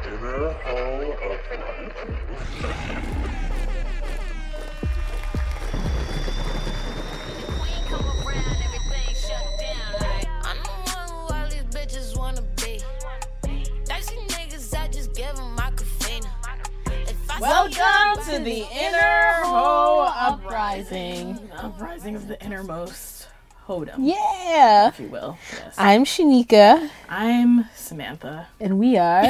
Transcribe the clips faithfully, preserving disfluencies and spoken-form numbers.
Inner Hall Uprising. Welcome to the Inner Ho Uprising. Uprising is the innermost hodom. Yeah. If you will. Yes. I'm Shanika. I'm Samantha. And we are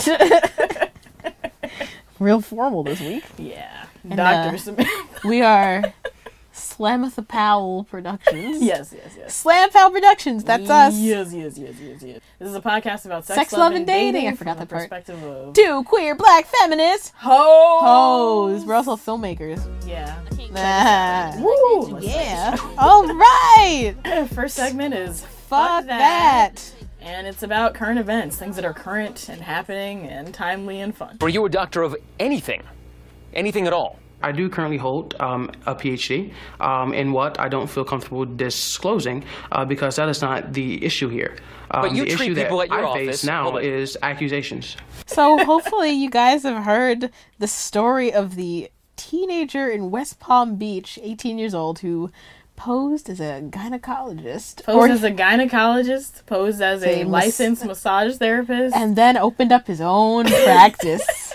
real formal this week. Yeah. And, Doctor uh, Samantha. We are Slamatha Powell Productions. Yes, yes, yes. Slam Powell Productions, that's us. Yes, yes, yes, yes, yes. This is a podcast about sex, Sex, love, love, and and dating. dating I forgot from that the part. perspective of Two queer black feminists. hoes. Hoes. We're also filmmakers. Yeah. Ah. Woo! Let's Yeah. All right. finish. First segment is Fuck that. And it's about current events, things that are current and happening and timely and fun. Are you a doctor of anything? Anything at all? I do currently hold um, a P H D um, in what I don't feel comfortable disclosing uh, because that is not the issue here. Um, But you the treat issue people that at your I face office- now hold on. is accusations. So hopefully you guys have heard the story of the teenager in West Palm Beach, eighteen years old, who posed as a gynecologist. Posed as a gynecologist, posed as a Say mas- licensed massage therapist. and then opened up his own practice.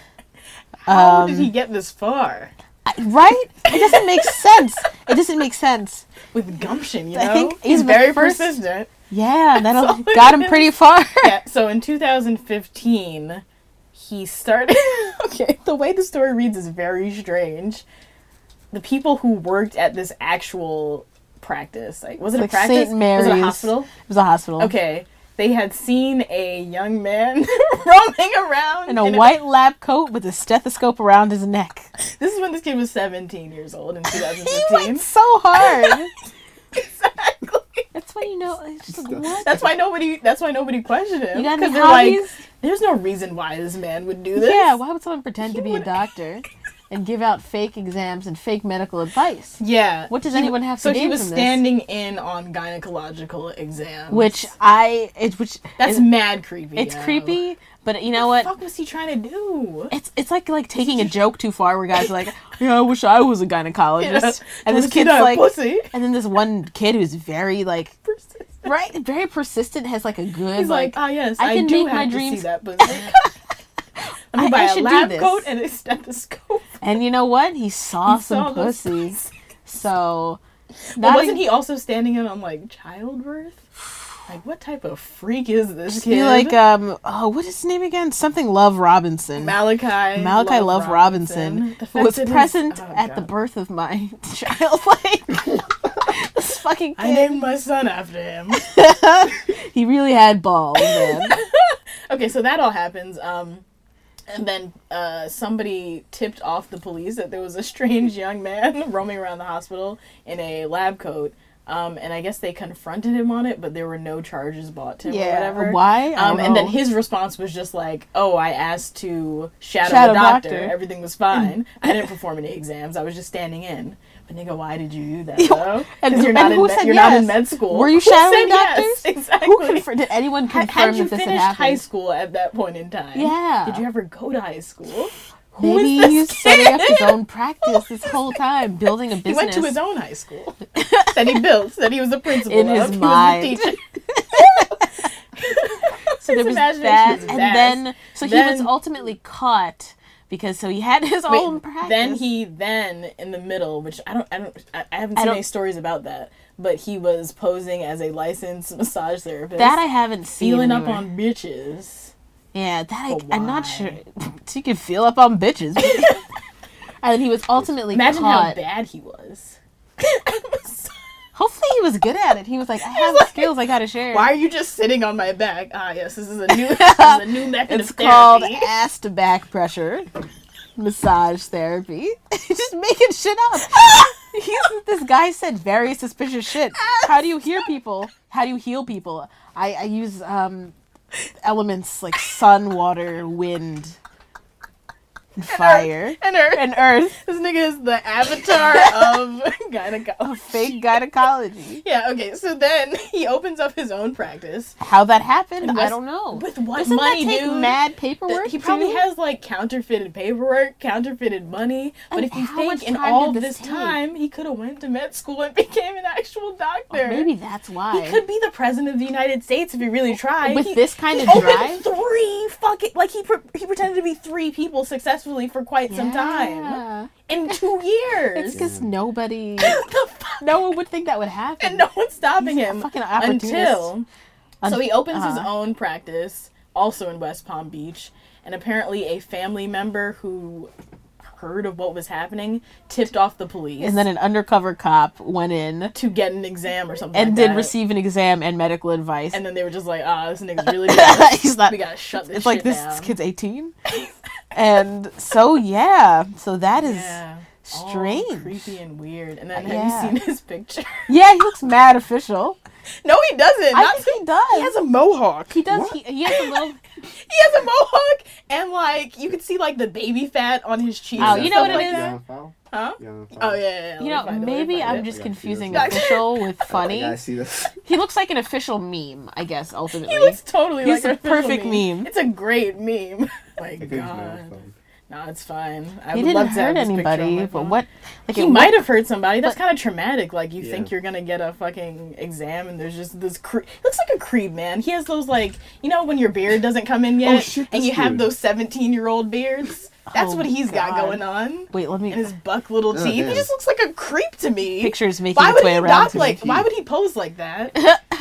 How um, did he get this far? I- right? It doesn't make sense. It doesn't make sense. With gumption, you I know? think He's even the very first- persistent. Yeah, That's all that it got him is. pretty far. Yeah, so in two thousand fifteen, he started... okay, the way the story reads is very strange. The people who worked at this actual practice, like, was it Like a practice? Saint Mary's. Was it a hospital? It was a hospital. Okay, they had seen a young man roaming around In a white lab coat with a stethoscope around his neck. This is when this kid was seventeen years old in two thousand He fifteen. went so hard. Exactly. That's when you know. It's just like, what? That's why nobody. That's why nobody questioned him. You got any they're like, hobbies? there's no reason why this man would do this. Yeah, why would someone pretend He to be a would- doctor and give out fake exams and fake medical advice? Yeah. What does He- anyone have to So he gain was from this? standing in on gynecological exams, Which I, it, which that's is- mad creepy. it's yo. creepy, but you know What what? the fuck was he trying to do? It's it's like like taking a joke too far, where guys are like, yeah, I wish I was a gynecologist, Yeah. and this Does he kid's not like, pussy? and then this one kid who's very like, Persistent. right, very persistent, has like a good He's like, like, ah, yes, I I, can do make have my to dreams- see that pussy. Let me I- buy I a should do lab this. coat and a stethoscope. and you know what? He saw He some saw those pussy, pussies. so. Well, not wasn't e- he also standing in on like childbirth? Like, what type of freak is this He kid? like um oh what is his name again? Something Love Robinson. Malachi. Malachi Love, Robinson, The who was fact that his- present oh, at the God. birth of my child. Like this fucking I kid. named my son after him. He really had balls, man. Okay, so that all happens. Um, and then uh, somebody tipped off the police that there was a strange young man roaming around the hospital in a lab coat. Um, and I guess they confronted him on it, but there were no charges brought to him or Yeah, whatever. why? I Um, don't and then know. his response was just like, "Oh, I asked to shadow, Shadow a doctor. doctor. Everything was fine. I didn't perform any exams. I was just standing in." But nigga, why did you do that? Though? And- Because you're and not in who med- said you're not in yes? med school. Were you Who shadowing said yes? doctors? Exactly. Who confirmed? Did anyone Had, confirm had you that this had finished happened? high school at that point in time? Yeah. Did you ever go to high school? Who Maybe is this he was kid? setting up his own practice this whole time, building a He business. went to his own high school that he built, that he was the principal In of. his He mind. was the teacher. So there His was imagination that, is and vast. then so he was Then- ultimately caught because so he had his Wait, own practice. then he then in the middle, which I don't, I don't, I I haven't I seen don't- any stories about that. But he was posing as a licensed massage therapist. that I haven't seen. feeling up anywhere. on bitches. Yeah, that I, But I'm not why? sure. So you can feel up on bitches. And then he was ultimately Imagine how caught. bad he was. Hopefully he was good at it. He was like, I have like, skills I gotta share. Why are you just sitting on my back? Ah, yes, this is a new, this is a new method It's of called therapy. ass to back pressure. Massage therapy. Just making shit up. He's, this guy said very suspicious shit. How do you hear people? How do you heal people? I, I use um, elements like sun, water, wind. and fire, and Earth. and Earth. This nigga is the avatar of gynecology. Fake gynecology. Yeah, okay, so then he opens up his own practice. How that happened, And I West- don't know. With what Doesn't money, that take dude? mad paperwork? He probably too? has like counterfeited paperwork, counterfeited money. But And if you how much think in time all did of this this take? time he could have went to med school and became an actual doctor. Maybe that's why. He could be the president of the United States if he really tried. With He- this kind he of opened drive? three fucking like he pre- he pretended to be three people successfully for quite some time Yeah. in two years. It's because nobody, the fuck? no one would think that would happen. And no one's stopping He's a him fucking opportunist. until. Un- So he opens his uh-huh. own practice, also in West Palm Beach, and apparently a family member who heard of what was happening tipped off the police. And then an undercover cop went in to get an exam or something and like did that. receive an exam and medical advice. And then they were just like, ah, this nigga's really bad. He's not. We gotta shut this It's like shit this, down. this kid's eighteen, and so yeah, so that is Yeah. All strange. creepy and weird. And then have Yeah. you seen his picture? Yeah, he looks mad official. No, he doesn't. I Not think he does. He has a mohawk. He does. He, he has a little. He has a mohawk, and like you can see like the baby fat on his cheeks. Oh, and you know stuff what it like is? that. Yeah, foul? Huh? Yeah, foul. Oh yeah, yeah, yeah. You Let know, me find it, let me maybe find I'm it. just I gotta see confusing this. official with I funny. gotta see this. He looks like an official meme, I guess. Ultimately, He looks totally He's like a an official perfect meme. It's a great meme. My I think it's God. very fun. No, it's fine. I he would didn't love to have hurt this picture on anybody, my but phone. what? Like He it- might have hurt somebody. That's but- kind of traumatic. Like you Yeah. think you're gonna get a fucking exam, and there's just this. Cre- looks like a creep, man. He has those like you know when your beard doesn't come in yet, shit, and this you have dude. those seventeen year old beards. That's Oh, what he's got God. going on. Wait, let me. And his buck little Oh, teeth. He damn. just looks like a creep to me. Pictures making Why its would way he around not to like? me. Why would he pose like that?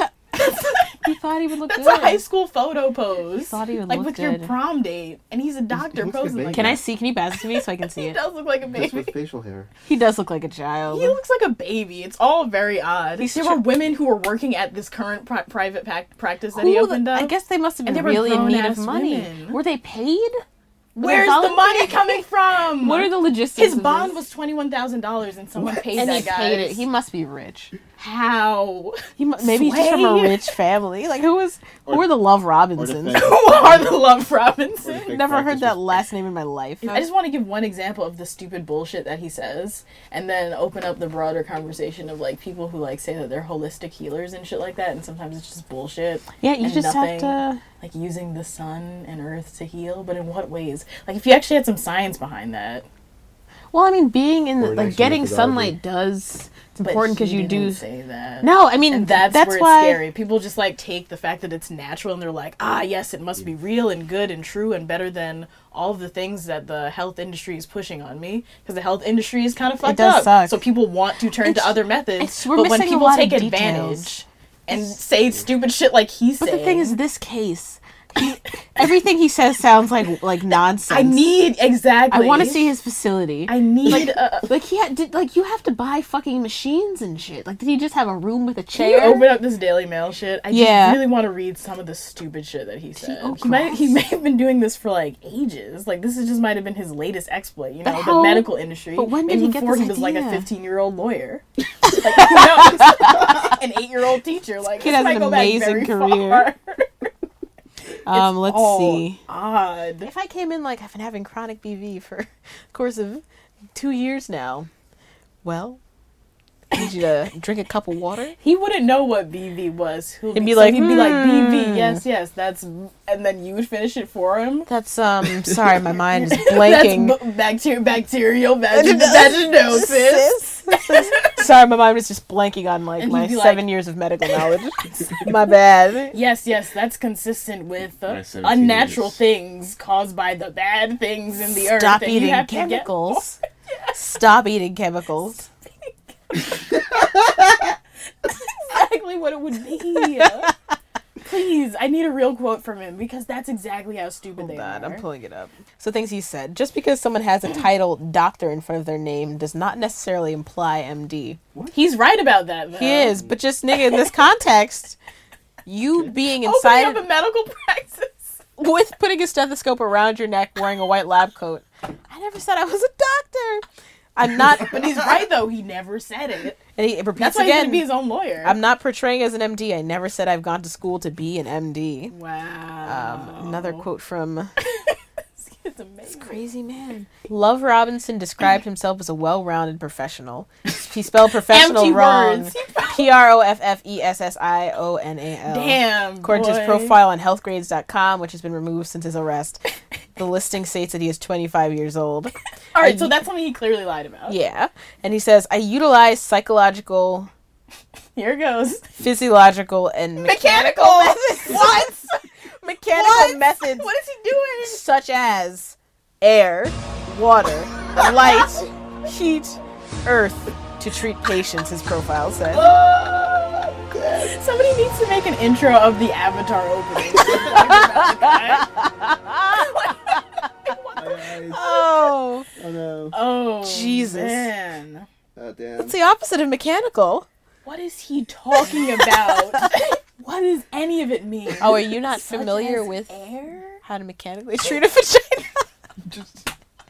He thought he would look That's good. a high school photo pose. thought he would like look with good. your prom date, and he's a doctor looks like a posing like baby. Can that. I see? Can you pass it to me so I can see He it? does look like a Just baby. with facial hair. He does look like a child. He looks like a baby. It's all very odd. He's there tr- were women who were working at this current pri- private pac- practice that he Who opened the- up. I guess they must have And been they were really in need of grown-ass money. women. Were they paid? Were they Where's the volunteer? money coming from? What are the logistics? His of bond this? was twenty-one thousand dollars, and someone paid and that he guy. paid it. He must be rich. How? He mu- maybe he's just from a Sway? rich family. Like who was? Who Or- were the Love Or the Robinsons? fake- Who are the Love Robinson? fake Never heard practice that was- last name in my life. I just want to give one example of the stupid bullshit that he says, and then open up the broader conversation of like people who like say that they're holistic healers and shit like that, and sometimes it's just bullshit. Yeah, you and just nothing, have to. like using the sun and earth to heal, but in what ways? Like if you actually had some science behind that. Well, I mean, being in the, Or an like actual getting methodology. sunlight does. It's But important because he you do. didn't say that. No, I mean And that's, that's where why. it's scary. People just like take the fact that it's natural and they're like, ah, yes, it must be real and good and true and better than all of the things that the health industry is pushing on me. Because the health industry is kind of fucked does up. suck. So people want to turn It's- to other methods. it's- we're but when missing a people lot of take details. advantage and say stupid shit like he's But saying, the thing is, this case, he, everything he says sounds like like nonsense. I need exactly. I want to see his facility. I need. a, Like he had, did, like you have to buy fucking machines and shit. Like did he just have a room with a Can you chair? open up this Daily Mail shit? I Yeah. just really want to read some of the stupid shit that he said. oh, He might he Christ. may have been doing this for like ages. Like this is just might have been his latest exploit. You know, But the how- medical industry. but when did Maybe he get before this he was like a idea? fifteen year old lawyer. Like who knows? An eight year old teacher. Like Kid this has might an go back amazing very career. far. um, let's all see. Odd. If I came in like I've been having chronic B V for the course of two years now, well, I need you to drink a cup of water. He wouldn't know what B V was. He'll He'd be so like, he'd be like B "Hmm." V. Yes, yes. That's and then you would finish it for him. That's um. Sorry, my mind is blanking. That's b- bacter- bacterial vag- vaginosis. Sorry, my mind was just blanking on like And my he'd be like- seven years of medical knowledge. My bad. Yes, yes, that's consistent with uh, My seventeen unnatural years. things caused by the bad things in the earth. Stop and you eating have to get- chemicals. Stop eating chemicals. exactly what it would be. Please, I need a real quote from him because that's exactly how stupid they God, are. I'm pulling it up. So things he said. Just because someone has a title doctor in front of their name does not necessarily imply M D. He's right about that. Though. He is, but just nigga in this context, you being Opening inside up a medical practice. with putting a stethoscope around your neck, wearing a white lab coat. I never said I was a doctor. I'm not. But he's right though. He never said it. And he repeats That's why he's again. gonna be his own lawyer. I'm not portraying as an M D. I never said I've gone to school to be an M D. Wow. Um, another quote from That's amazing. Crazy man. Love Robinson described himself as a well-rounded professional. He spelled professional Empty wrong. words. P R O F F E S S I O N A L. Damn. According to his boy. profile on health grades dot com, which has been removed since his arrest, the listing states that he is twenty-five years old. All right, I- so that's something he clearly lied about. Yeah. And he says, I utilize psychological, Here goes. physiological, and Mechanical methods. What? Mechanical What? methods What is he doing? such as air, water, light, heat, earth to treat patients, his profile said. Somebody needs to make an intro of the Avatar opening. Oh, Oh no. Oh, Jesus. man. Oh damn. it's the opposite of mechanical. What is he talking about? What does any of it mean? Oh, are you not Such familiar as with air? how to mechanically treat a vagina? Just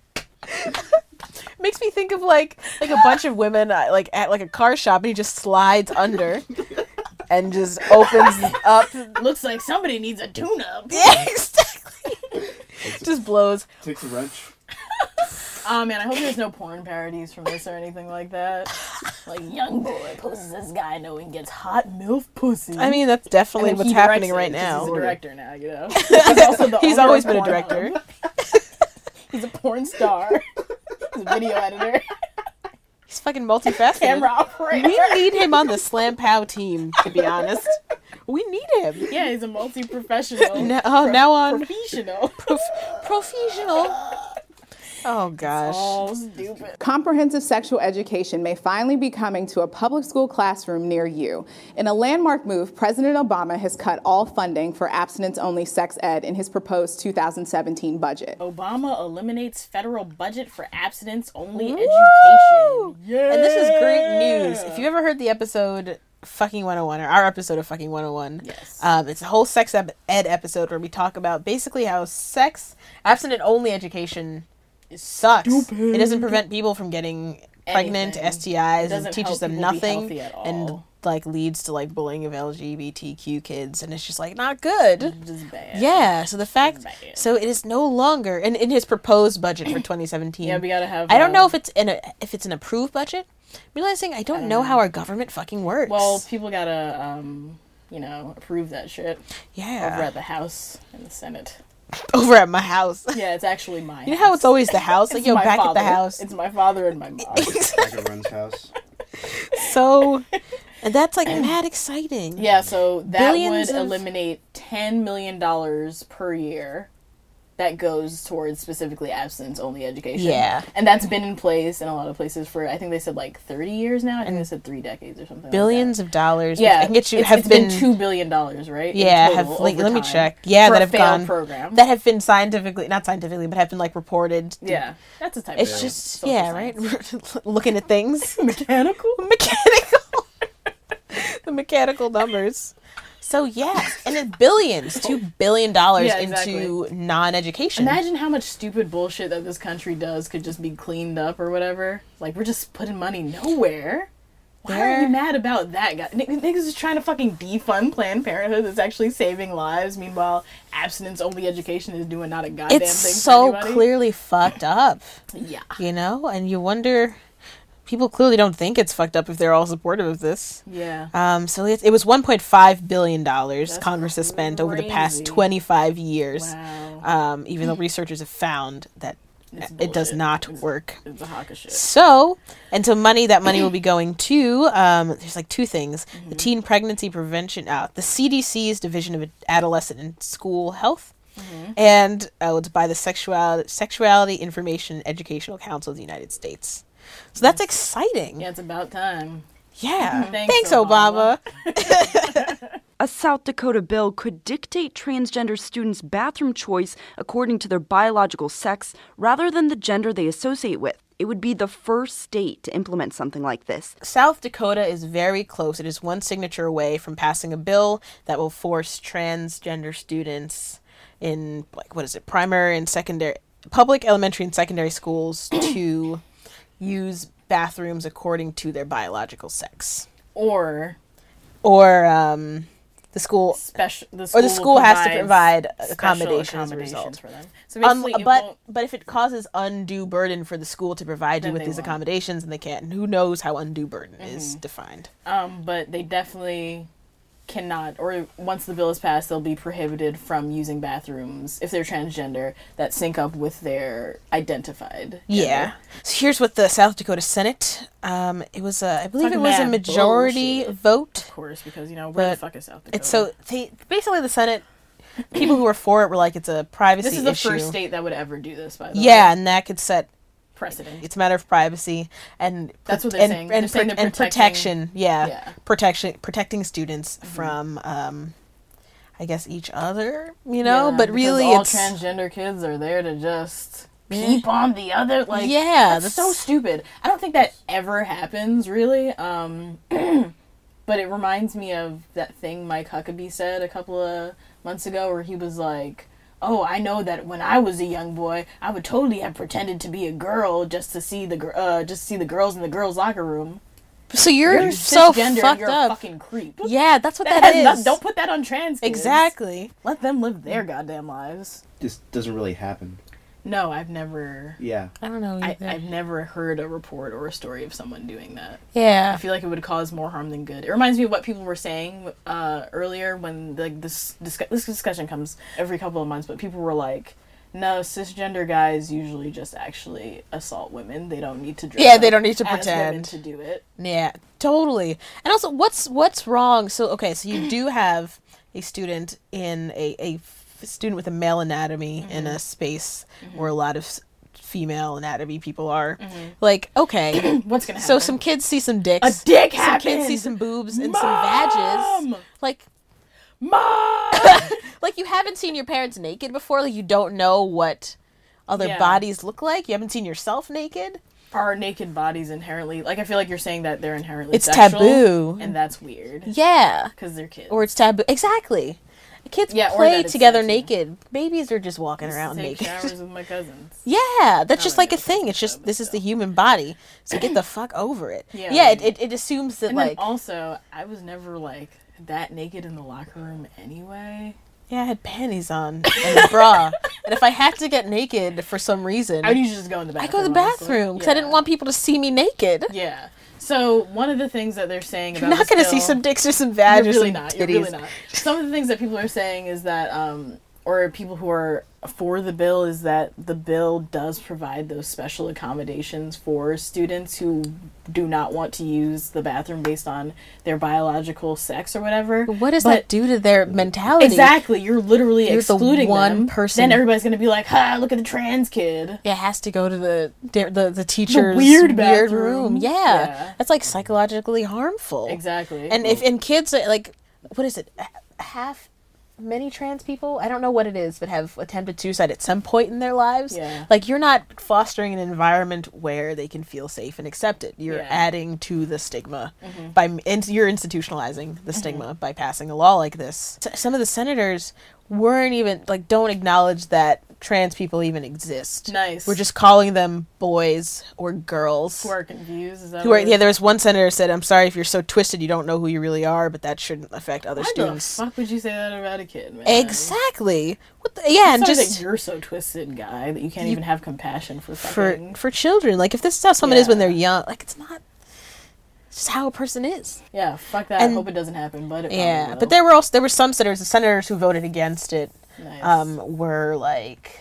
Makes me think of like like a bunch of women uh, like at like a car shop, and he just slides under and just opens up. Looks like somebody needs a tune-up. Yeah, exactly. Just blows. takes a wrench. Oh man, I hope there's no porn parodies from this or anything like that. Like, young boy poses this guy knowing gets hot MILF pussy. I mean, that's And definitely then what's he happening directs right it, 'cause He's a now. director now, you know. He's also the He's owner always of been a Pornhub. director. He's a porn star. He's a video editor. He's fucking multifaceted. Camera operator. We need him on the Slam Pow team, to be honest. We need him. Yeah, he's a multi-professional. No- oh, now on- Professional. Prof- professional. Oh gosh. Oh, stupid. Comprehensive sexual education may finally be coming to a public school classroom near you. In a landmark move, President Obama has cut all funding for abstinence-only sex ed in his proposed two thousand seventeen budget. Obama eliminates federal budget for abstinence-only Woo! education. Yeah. And this is great news. If you ever heard the episode Fucking one oh one, or our episode of Fucking one oh one, Yes. um, it's a whole sex ed episode where we talk about basically how sex, abstinent-only education sucks. It doesn't prevent people from getting pregnant, Anything. S T Is, It doesn't and teaches help them people be nothing, healthy at and all. like leads to like bullying of L G B T Q kids, and it's just like not good. Just bad. Yeah, so the fact, bad. so it is no longer, and in his proposed budget for twenty seventeen, Yeah, we gotta have. I don't know um, if it's in a if it's an approved budget. Realizing I don't know how our government fucking works. Well, people gotta, um, you know, approve that shit over yeah, at the House and the Senate. over at my house. Yeah, it's actually my. You know how it's always the house, like It's yo, my back father. at the house. It's my father and my mom. Back at Ren's house. So, and that's like mad exciting. Yeah, so that Billions would of- eliminate ten million dollars per year that goes towards specifically abstinence-only education. Yeah. And that's been in place in a lot of places for, I think they said like thirty years now. I think they said three decades or something Billions like of dollars. that. Yeah. I can get you it's, have it's been, been two billion dollars, right? in yeah, total have like over let me time check. Yeah, for that a have failed gone program. that have been scientifically not scientifically, but have been like reported. yeah. That's a type It's of just social yeah, science. right. Looking at things. Mechanical? Mechanical. The mechanical numbers. So yeah, and it's billions, two billion dollars Yeah, into non-education. Imagine how much stupid bullshit that this country does could just be cleaned up or whatever. Like, we're just putting money nowhere. Why are There- you mad about that, guy? N- Niggas is trying to fucking defund Planned Parenthood that's actually saving lives. Meanwhile, abstinence-only education is doing not a goddamn it's thing so for anybody. clearly fucked up, Yeah. you know, and you wonder. People clearly don't think it's fucked up if they're all supportive of this. Yeah. Um, so it, it was one point five billion dollars That's Congress has spent over the past crazy. twenty-five years. Wow. Um, even though researchers have found that It's it does bullshit. not It's- work. It's a hawk of shit. So, and so money, that money will be going to, um, there's like two things. Mm-hmm. The Teen Pregnancy Prevention, uh, the C D C's Division of Adolescent and School Health, Mm-hmm. and uh, it's by the Sexuality, Sexuality Information Educational Council of the United States. So that's exciting. Yeah, it's about time. Yeah. Thanks, Thanks, Obama. A South Dakota bill could dictate transgender students' bathroom choice according to their biological sex rather than the gender they associate with. It would be the first state to implement something like this. South Dakota is very close. It is one signature away from passing a bill that will force transgender students in, like, what is it, primary and secondary, public elementary and secondary schools to use bathrooms according to their biological sex. Or Or, um, the school special the school or the school has to provides provide special accommodations, as a accommodations result. for them. So Um, basically, it but won't- but if it causes undue burden for the school to provide you Then with they these won't. accommodations, and they can't. And who knows how undue burden is defined? Um, but they definitely cannot, or once the bill is passed, they'll be prohibited from using bathrooms if they're transgender that sync up with their identified gender. Yeah. So here's what the South Dakota Senate. Um, it was a, I believe Fucking it was a mad majority bullshit. vote. Of course, because you know where the But fuck is South Dakota? It's so they basically the Senate people who were for it were like it's a privacy this is the issue. first state that would ever do this. By the Yeah, way, and that could set precedent. it's a matter of privacy and That's what they're and, saying. and, They're saying pro- they're and protecting- protection. Yeah, Yeah. protection protecting students from um, I guess each other. You know, Yeah, but because really all it's transgender kids are there to just peep on the other. Like, Yeah, that's, that's- so stupid. I don't think that ever happens, really. Um, but it reminds me of that thing Mike Huckabee said a couple of months ago, where he was like, "Oh, I know that when I was a young boy, I would totally have pretended to be a girl just to see the gir- uh, just to see the girls in the girls' locker room." so you're, You're so cisgender and fucked you're a up. fucking creep. Yeah, that's what That that has is. not- don't put that on trans kids. Exactly. Let them live their goddamn lives. This doesn't really happen. No, I've never. Yeah. I don't know I, either. I've never heard a report or a story of someone doing that. I yeah. feel like it would cause more harm than good. It reminds me of what people were saying uh, earlier when like this discuss- this discussion comes every couple of months, but people were like, "No, cisgender guys usually just actually assault women. They don't need to dress Yeah, they up don't need to as women pretend. to do it." Yeah, totally. And also, what's what's wrong? So, okay, so you do have a student in a, a f- student with a male anatomy in a space where a lot of s- female anatomy people are. Like, okay, What's gonna happen? so some kids see some dicks. A dick Some kids see happened! some boobs and Mom! some vages. Like, Mom! like you haven't seen your parents naked before. Like, you don't know what other Yeah. bodies look like. You haven't seen yourself naked. Are naked bodies inherently like? I feel like you're saying that they're inherently It's sexual, taboo. and that's weird Yeah. because they're kids. Or it's taboo. Exactly. Kids Yeah, or play that it's together sexy. naked. Babies are just walking Just around take naked. showers with my cousins. Yeah, that's just I like a know, thing. It's just this is the human body. So get the fuck over it. Yeah. Yeah, it, it, it assumes that And like then also, I was never like that naked in the locker room anyway. yeah, I had panties on and a bra, and if I had to get naked for some reason, I would usually just go in the I bathroom. go to the honestly. bathroom because I didn't Yeah. want people to see me naked. Yeah. So one of the things that they're saying You're about not this going to see bill- some dicks or some vag You're or really some not. titties. You're really not. Some of the things that people are saying is that, um, or people who are for the bill, is that the bill does provide those special accommodations for students who do not want to use the bathroom based on their biological sex or whatever. What does But- that do to their mentality? Exactly. You're literally You're the excluding one them. person- Then everybody's going to be like, ha, look at the trans kid. It has to go to the the the, the teacher's weird weird bathroom. room. Yeah. Yeah. That's like psychologically harmful. Exactly. And if in kids uh, like what is it? h- Half many trans people, I don't know what it is, but have attempted suicide at some point in their lives. Yeah. Like you're not fostering an environment where they can feel safe and accepted. You're Yeah. adding to the stigma by and you're institutionalizing the stigma by passing a law like this. S- Some of the senators weren't even like don't acknowledge that trans people even exist. Nice. We're just calling them boys or girls. who are confused, is that Who what are, it yeah, is? there was one senator said, "I'm sorry if you're so twisted you don't know who you really are, but that shouldn't affect other Why students." the fuck would you say that about a kid, man? Exactly. What the, yeah, and Sorry just that you're so twisted, guy, that you can't even have compassion for for fucking... for children, like if this is how someone is when Yeah. they're young, like it's not. It's just how a person is. Yeah, fuck that. And- I hope it doesn't happen, but it probably Yeah, will. but there were also there were some senators, the senators who voted against it, Nice. um, were like,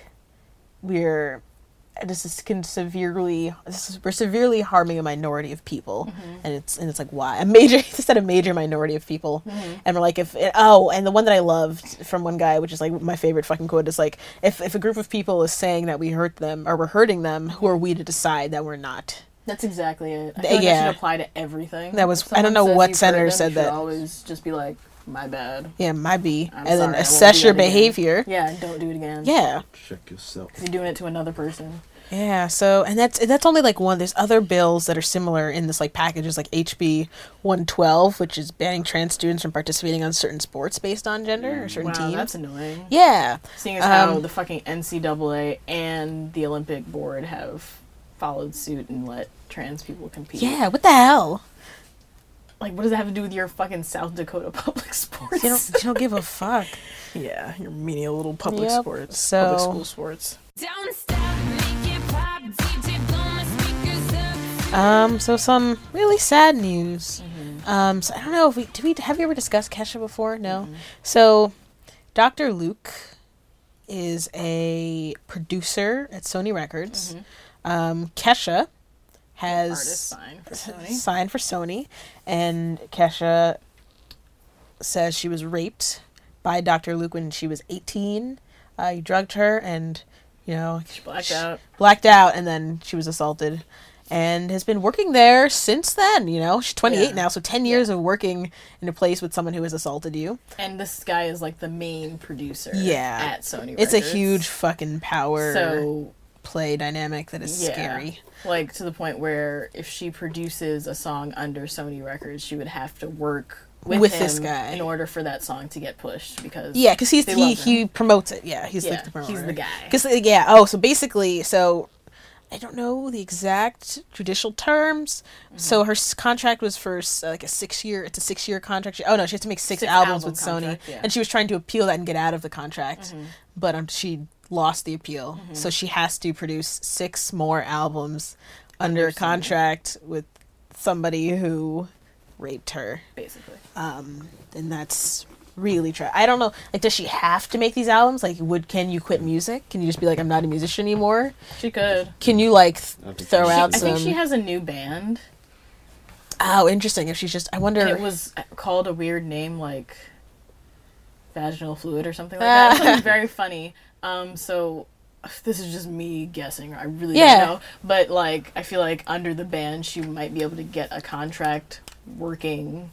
we're. This is can severely. This is, we're severely harming a minority of people, Mm-hmm. and it's and it's like why a major. They said a major minority of people, Mm-hmm. and we're like if oh, and the one that I loved from one guy, which is like my favorite fucking quote, is like if if a group of people is saying that we hurt them or we're hurting them, who are we to decide that we're not? That's exactly it. I feel like yeah. that should apply to everything. That was- If I don't someone know says what you've senator hurt them, said you should that. always just be like, my bad. Yeah, might be, I'm and sorry, I then won't assess do your that again. behavior. Yeah, and don't do it again. Yeah. Check yourself. You're doing it to another person. Yeah, so and that's that's only like one. There's other bills that are similar in this like packages, like H B one twelve, which is banning trans students from participating on certain sports based on gender or certain Wow, teams. that's annoying. Yeah, Seeing as how Um, the fucking N C double A and the Olympic Board have followed suit and let trans people compete. yeah. What the hell? Like, what does that have to do with your fucking South Dakota public sports? You don't, you don't give a fuck. Yeah, your menial little public Yep. sports. So- public school sports. Don't stop, make it pop, D J blow my speakers up. Um, so some really sad news. Um, so I don't know if we, did we, have you ever discussed Kesha before? No. So, Doctor Luke is a producer at Sony Records. Um, Kesha has Artist sign for Sony. signed for Sony, and Kesha says she was raped by Doctor Luke when she was eighteen. Uh, he drugged her and, you know, She blacked out. blacked out, and then she was assaulted, and has been working there since then. You know, she's twenty-eight Yeah. now, so ten years of working in a place with someone who has assaulted you. And this guy is like the main producer Yeah. at Sony It's a Records. huge fucking power So, play dynamic that is yeah. scary. Like, to the point where if she produces a song under Sony Records, she would have to work with, With him this guy. in order for that song to get pushed. Because Yeah, because he's they he love him. he promotes it. Yeah, he's Yeah, like the promoter. he's the guy. Because yeah, oh, so basically, so I don't know the exact judicial terms. Mm-hmm. So her s- contract was for s- like a six year. It's a six year contract. She, oh no, she has to make six, Six albums album with Sony, contract, yeah. and she was trying to appeal that and get out of the contract, but um, she lost the appeal. Mm-hmm. So she has to produce six more albums under a Sony. contract with somebody who raped her. basically. Um, and that's really try. I don't know. Like, does she have to make these albums? Like, would can you quit music? Can you just be like, I'm not a musician anymore? She could. Can you like th- I think throw she- out I some? think she has a new band. Oh, interesting. If she's just, I wonder. And it was called a weird name like vaginal fluid or something like that. Something very funny. Um, so this is just me guessing. I really Yeah. don't know. But like, I feel like under the band, she might be able to get a contract working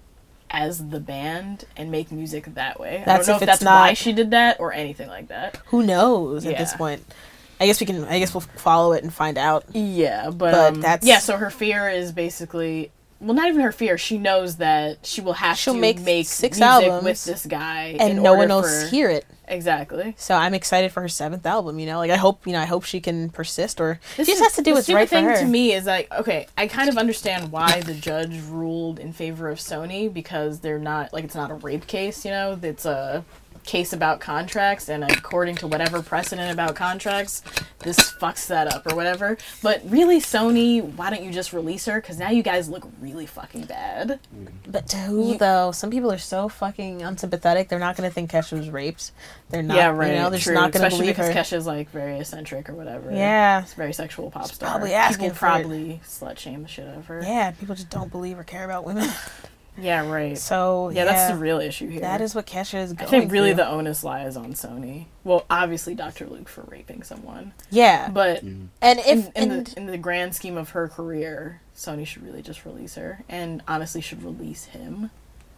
as the band and make music that way. That's I don't know if if, it's that's why not- she did that or anything like that. Who knows at this Yeah. point? I guess we can. I guess we'll follow it and find out. Yeah, but, But um, that's- yeah. So her fear is basically, well, not even her fear. She knows that she will have She'll to make make six music albums, with this guy, And in no order one will for- hear it. Exactly. So I'm excited for her seventh album. You know, like I hope. You know, I hope she can persist, or This she just is- has to do the what's stupid right for thing her. to me is like, okay, I kind of understand why the judge ruled in favor of Sony, because they're not like, it's not a rape case, you know, it's a case about contracts, and according to whatever precedent about contracts, this fucks that up or whatever. But really, Sony, why don't you just release her? Because now you guys look really fucking bad. But to who though? Some people are so fucking unsympathetic. They're not going to think Kesha was raped. They're not. yeah, right. You know, they're just true. not going to Especially believe her. because Kesha's like very eccentric or whatever. Yeah. She's a very sexual pop star. probably asking People for it. probably slut shame the shit out of her. Yeah, people just don't believe or care about women. Yeah, right. So Yeah, that's the real issue here. That is what Kesha is I going think really through. the onus lies on Sony. Well, obviously Doctor Luke for raping someone, yeah. but and if in, in and, the in the grand scheme of her career, Sony should really just release her, and honestly should release him.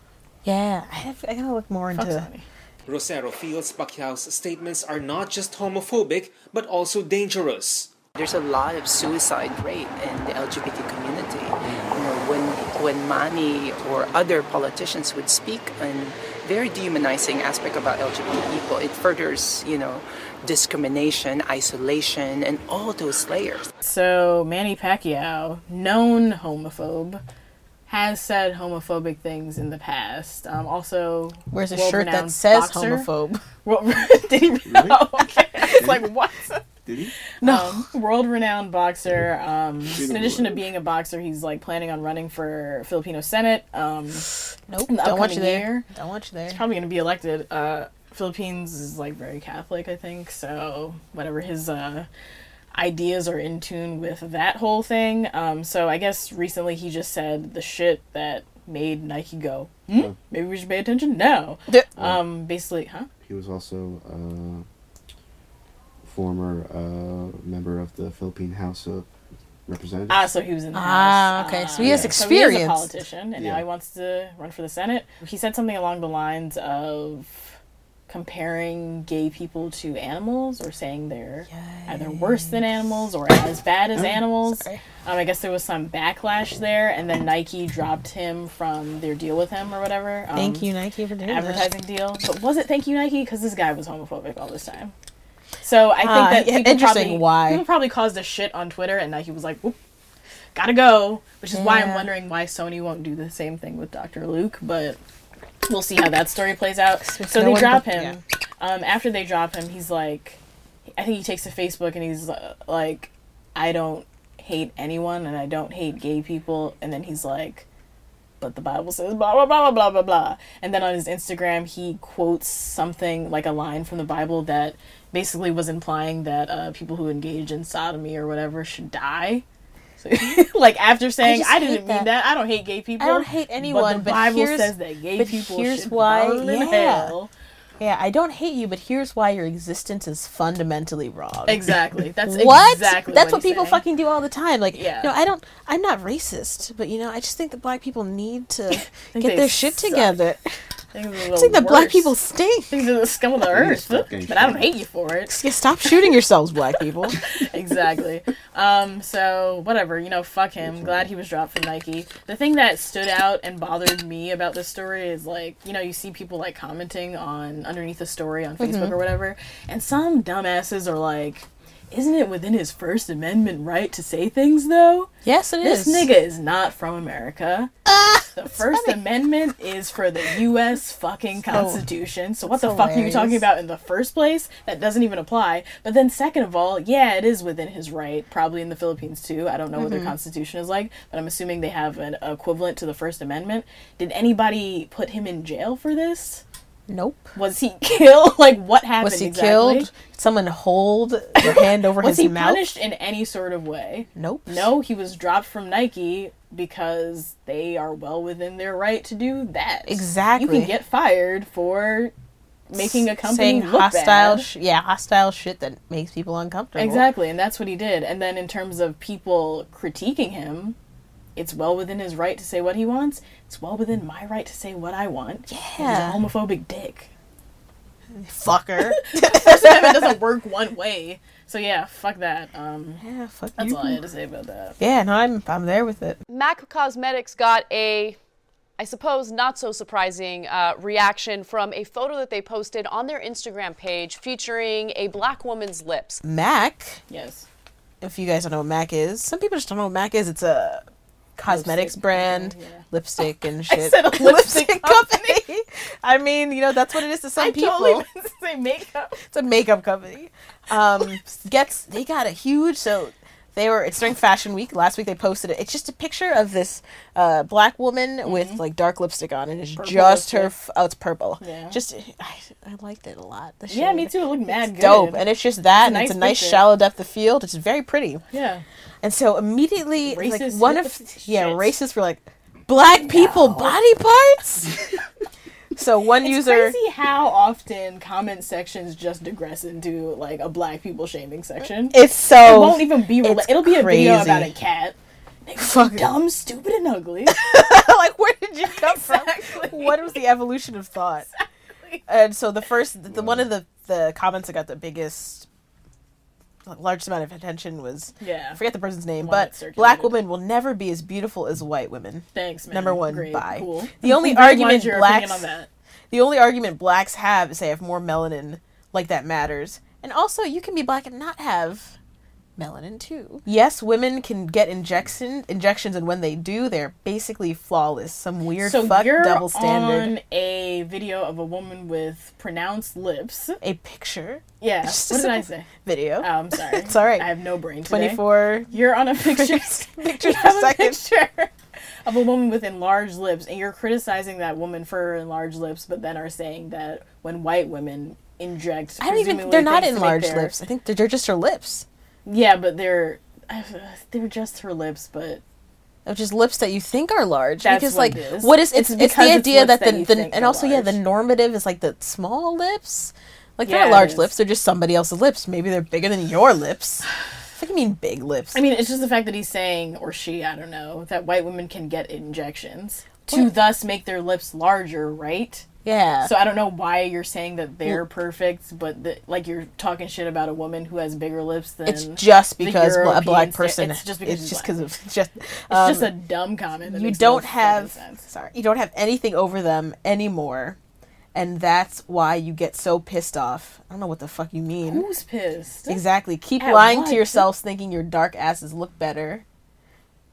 yeah, I have I gotta look more Fuck into. Sony. Rosero feels Pacquiao's statements are not just homophobic, but also dangerous. There's a lot of suicide rate in the L G B T community. You know, when when Manny or other politicians would speak in very dehumanizing aspect about L G B T people, it furthers, you know, discrimination, isolation, and all those layers. So Manny Pacquiao, known homophobe, has said homophobic things in the past. Um, also, Wears a shirt that world-renowned says boxer. homophobe. Well, did he? Really? Oh, okay. It's like what? Did he? No, um, world-renowned boxer. Um, in addition to being a boxer, he's like planning on running for Filipino Senate. Um, Nope, in the don't want upcoming you there. year. Don't want you there. He's probably going to be elected. Uh, Philippines is like very Catholic, I think. So whatever his uh, ideas are in tune with that whole thing. Um, so I guess recently he just said the shit that made Nike go, hmm, Oh. maybe we should pay attention now. The- Um, basically, huh? He was also a former uh, member of the Philippine House of Representatives. Ah, so he was in the Ah, House. okay. Uh, So he has So he is a experience. politician, and now Yeah. he wants to run for the Senate. He said something along the lines of comparing gay people to animals, or saying they're either worse than animals or as bad as animals. Sorry. Um, I guess there was some backlash there, and then Nike dropped him from their deal with him or whatever. Um, Thank you, Nike, for doing advertising deal. But was it thank you, Nike? Because this guy was homophobic all this time. So I think Ah, that yeah, people interesting, probably, why? people probably caused a shit on Twitter, and Nike was like, whoop. gotta go. Which is why I'm Yeah. wondering why Sony won't do the same thing with Doctor Luke, but we'll see how that story plays out. So no they one drop but- him. Um, after they drop him, he's like, I think he takes to Facebook and he's uh, like, I don't hate anyone and I don't hate gay people. And then he's like, but the Bible says blah, blah, blah, blah, blah, blah. And then on his Instagram, he quotes something like a line from the Bible that basically was implying that uh, people who engage in sodomy or whatever should die. So, like after saying, just I, hate didn't mean that. that. I don't hate gay people. I don't hate anyone, But the but Bible here's- says that gay but people here's should why- burn in yeah. hell. Yeah, I don't hate you, but here's why your existence is fundamentally wrong. Exactly. That's what? exactly That's what what he's people saying. fucking do all the time. Like, Yeah. you know, I don't. I'm not racist, but you know, I just think that black people need to think get they their shit suck. together. I think, I think that black people stink. I think they're the scum of the earth. But I don't hate you for it. Stop shooting yourselves, black people. Exactly. Um, so whatever, you know, fuck him. Glad he was dropped from Nike. The thing that stood out and bothered me about this story is like, you know, you see people like commenting on underneath a story on Facebook Mhm. or whatever, and some dumbasses are like, isn't it within his First Amendment right to say things though? Yes, it this is. This nigga is not from America. The First Amendment is for the U S fucking Constitution. So what the That's fuck are you talking hilarious. about in the first place? That doesn't even apply. But then second of all, yeah, it is within his right. Probably in the Philippines too. I don't know what their Mhm. constitution is like, but I'm assuming they have an equivalent to the First Amendment. Did anybody put him in jail for this? Nope. Was he killed? Like what happened Was he exactly? killed? Someone hold their hand over Was his he mouth? punished in any sort of way? Nope. No, he was dropped from Nike because they are well within their right to do that. Exactly. You can get fired for making a company saying look hostile, bad. sh- yeah, hostile shit that makes people uncomfortable. Exactly, and that's what he did. And then in terms of people critiquing him, it's well within his right to say what he wants. It's well within my right to say what I want. Yeah. He's a homophobic dick. Fucker. First Amendment doesn't work one way. So yeah, fuck that. Um, yeah, fuck That's you. all I had to say about that. Yeah, no, I'm I'm there with it. MAC Cosmetics got a, I suppose, not so surprising uh, reaction from a photo that they posted on their Instagram page featuring a black woman's lips. MAC. Yes. If you guys don't know what MAC is, some people just don't know what MAC is. It's a cosmetics Lipstick brand, company, yeah. lipstick and I shit. said a lipstick company. I mean, you know, that's what it is to some I people. totally meant to say makeup. It's a makeup company. Um, gets they got a huge so they were it's during Fashion Week. Last week they posted it. It's just a picture of this uh, black woman with like dark lipstick on, and it's Purple just her. lipstick. F- oh, it's purple. Yeah. Just I, I liked it a lot. The Yeah, shade. me too. It looked mad It's good. dope, and it's just that, It's a and it's a nice nice picture. shallow depth of field. It's very pretty. Yeah. And so immediately, like Racist one hit of the yeah, shit. racists were like, black people body parts. So one It's user. crazy how often comment sections just digress into like a black people shaming section. It's so. It won't even be. Rela- it's it'll be a video crazy. about a cat. Niggas Fuck are it. dumb, stupid, and ugly. Like, where did you come from? What was the evolution of thought? And so the first, the, the one of the the comments that got the biggest, largest amount of attention was, Yeah. I forget the person's name, The one that but circulated. black women will never be as beautiful as white women. Thanks, man. Number one, Great. bye. Cool. The only I'm glad you argument wanted your opinion blacks, on that. the only argument blacks have is they have more melanin, like that matters. And also, you can be black and not have melanin too. Yes, women can get injection injections, and when they do, they're basically flawless. Some weird So fuck you're double standard. on a video of a woman with pronounced lips. A picture. Yeah. It's What just did a I say? Video. Oh, I'm sorry. It's all right. I have no brain today. Twenty-four. You're on a picture. Pictures you per have a second. picture of a woman with enlarged lips, and you're criticizing that woman for her enlarged lips, but then are saying that when white women inject, I don't even. presumably They're not things to make enlarged their- lips. I think they're, they're just her lips. Yeah, but they're they're just her lips, but. Of just lips that you think are large. That's because what like it is. what is it's It's it's, because the it's idea lips that that the, you the think and are also yeah the large. normative is like the small lips. Like they're Yeah, not it large is. lips, they're just somebody else's lips. Maybe they're bigger than your lips. What do you mean big lips? I mean, it's just the fact that he's saying, or she, I don't know, that white women can get injections to thus make their lips larger, right? Yeah. So I don't know why you're saying that they're perfect, but the, like you're talking shit about a woman who has bigger lips than It's just the because a European black sta- person. It's just because it's she's just black. because of just. It's um, just a dumb comment. That you makes don't no have. fucking sense. Sorry, you don't have anything over them anymore, and that's why you get so pissed off. I don't know what the fuck you mean. Who's pissed? Exactly. Keep At lying what? to yourselves, thinking your dark asses look better.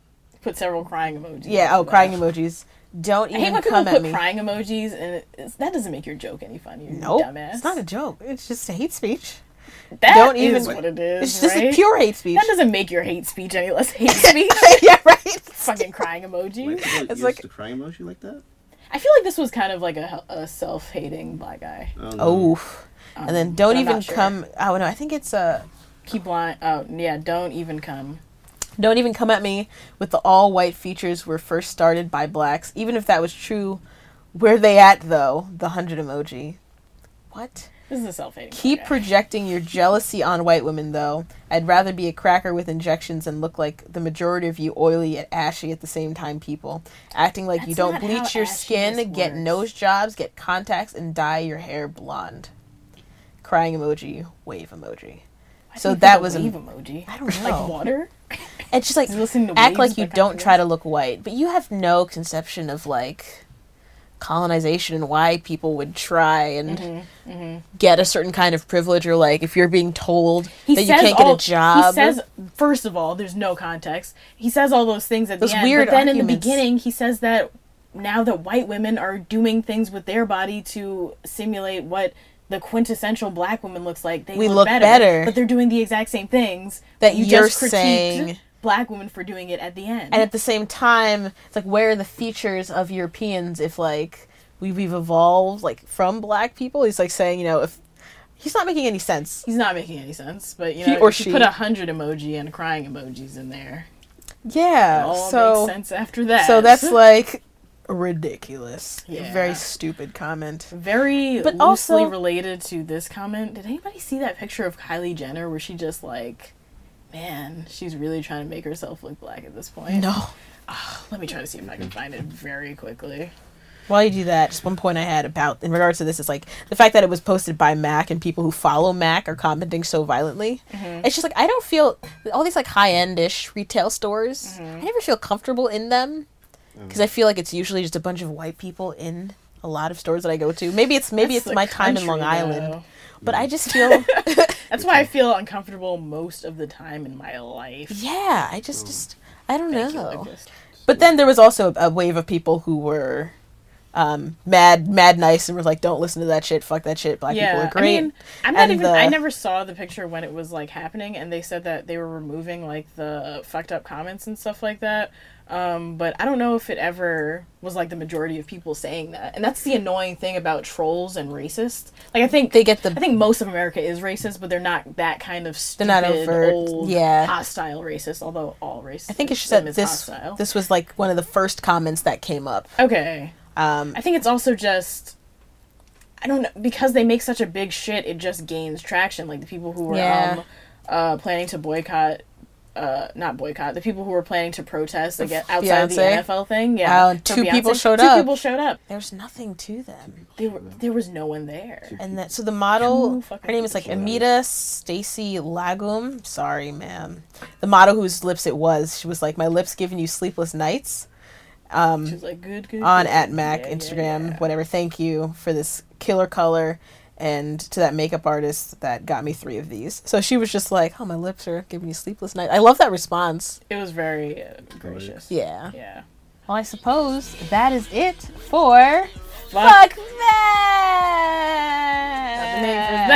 put several crying emojis. Yeah. Oh, crying emojis. Don't I hate even when people come at put me. crying emojis, and it, it's, that doesn't make your joke any funnier. You Nope. dumbass. It's not a joke. It's just a hate speech. That Don't is even- what it is. It's just right? a pure hate speech. That doesn't make your hate speech any less hate speech. Yeah, right. Fucking crying emojis. Wait, you It's used like- the crying emoji like that? I feel like this was kind of like a, a self-hating black guy. Oh, no. Oh. And then don't but I'm even not sure. come. Oh no, I think it's a. Keep lying. Oh yeah, don't even come. Don't even come at me with the all white features were first started by blacks. Even if that was true, where they at though? The hundred emoji. What? This is a self-hating. Keep black guy. projecting your jealousy on white women though. I'd rather be a cracker with injections and look like the majority of you oily and ashy at the same time, people. Acting like you That's don't not how bleach your skin, ashiness get works. nose jobs, get contacts, and dye your hair blonde. Crying emoji, wave emoji. Why So do you that put a was a- wave emoji. I don't know. Like water. It's just like You listen to act waves like you that don't kind of try to look white, but you have no conception of like colonization and why people would try and Mm-hmm, get a certain kind of privilege, or like if you're being told He that you says can't all, get a job. He says, first of all, there's no context. He says all those things at Those the end, weird but then in the arguments. beginning, he says that now that white women are doing things with their body to simulate what the quintessential black woman looks like, they We look, look better, better. But they're doing the exact same things That you you're just critiqued saying. black women for doing it at the end. And at the same time, it's like, where are the features of Europeans if like we, we've evolved like from black people? He's like saying, you know, if he's not making any sense. He's not making any sense, but you He know, or if you she. put a hundred emoji and crying emojis in there, Yeah, it all so makes sense after that. so that's like ridiculous. Yeah. Very stupid comment. very But loosely also- related to this comment. Did anybody see that picture of Kylie Jenner where she just like, man, she's really trying to make herself look black at this point? No. Let me try to see if I can find it very quickly. While you do that, just one point I had about in regards to this is like the fact that it was posted by Mac and people who follow Mac are commenting so violently. Mm-hmm. It's just like I don't feel all these like high end ish retail stores. Mm-hmm. I never feel comfortable in them because I feel like it's usually just a bunch of white people in a lot of stores that I go to. Maybe it's maybe That's it's the my time in Long country, Island, though. but I just feel That's why I feel uncomfortable most of the time in my life. yeah. I just just I don't Thank you, know. Lucas. But then there was also a wave of people who were um, mad, mad nice, and were like, "Don't listen to that shit. Fuck that shit. Black people are great." I mean, I'm not And even. the- I never saw the picture when it was like happening, and they said that they were removing like the fucked up comments and stuff like that. Um, but I don't know if it ever was like the majority of people saying that, and that's the annoying thing about trolls and racists. Like I think They get the- I think most of America is racist, but they're not that kind of They're stupid, not overt, old, yeah. hostile racist. Although all racists, I think it's just that is this hostile. this was like one of the first comments that came up. Okay. Um, I think it's also just I don't know, because they make such a big shit, it just gains traction. Like the people who were Yeah. um uh planning to boycott uh not boycott, the people who were planning to protest against outside of the Beyonce? N F L thing. Yeah. Oh, and for two people Beyonce. showed two up. people showed up. There's nothing to them. They were, there was no one there. And that so the model, Two fucking her name is like people. Amita Stacy Lagum. Sorry, ma'am. The model whose lips it was, she was like, "My lips giving you sleepless nights." Um, She's like good, good. on good. at Mac Yeah, yeah, Instagram, yeah. whatever. Thank you for this killer color, and to that makeup artist that got me three of these. So she was just like, "Oh, my lips are giving you sleepless nights." I love that response. It was very uh, gracious. Yeah. Yeah. Well, I suppose that is it for Fuck, Fuck That.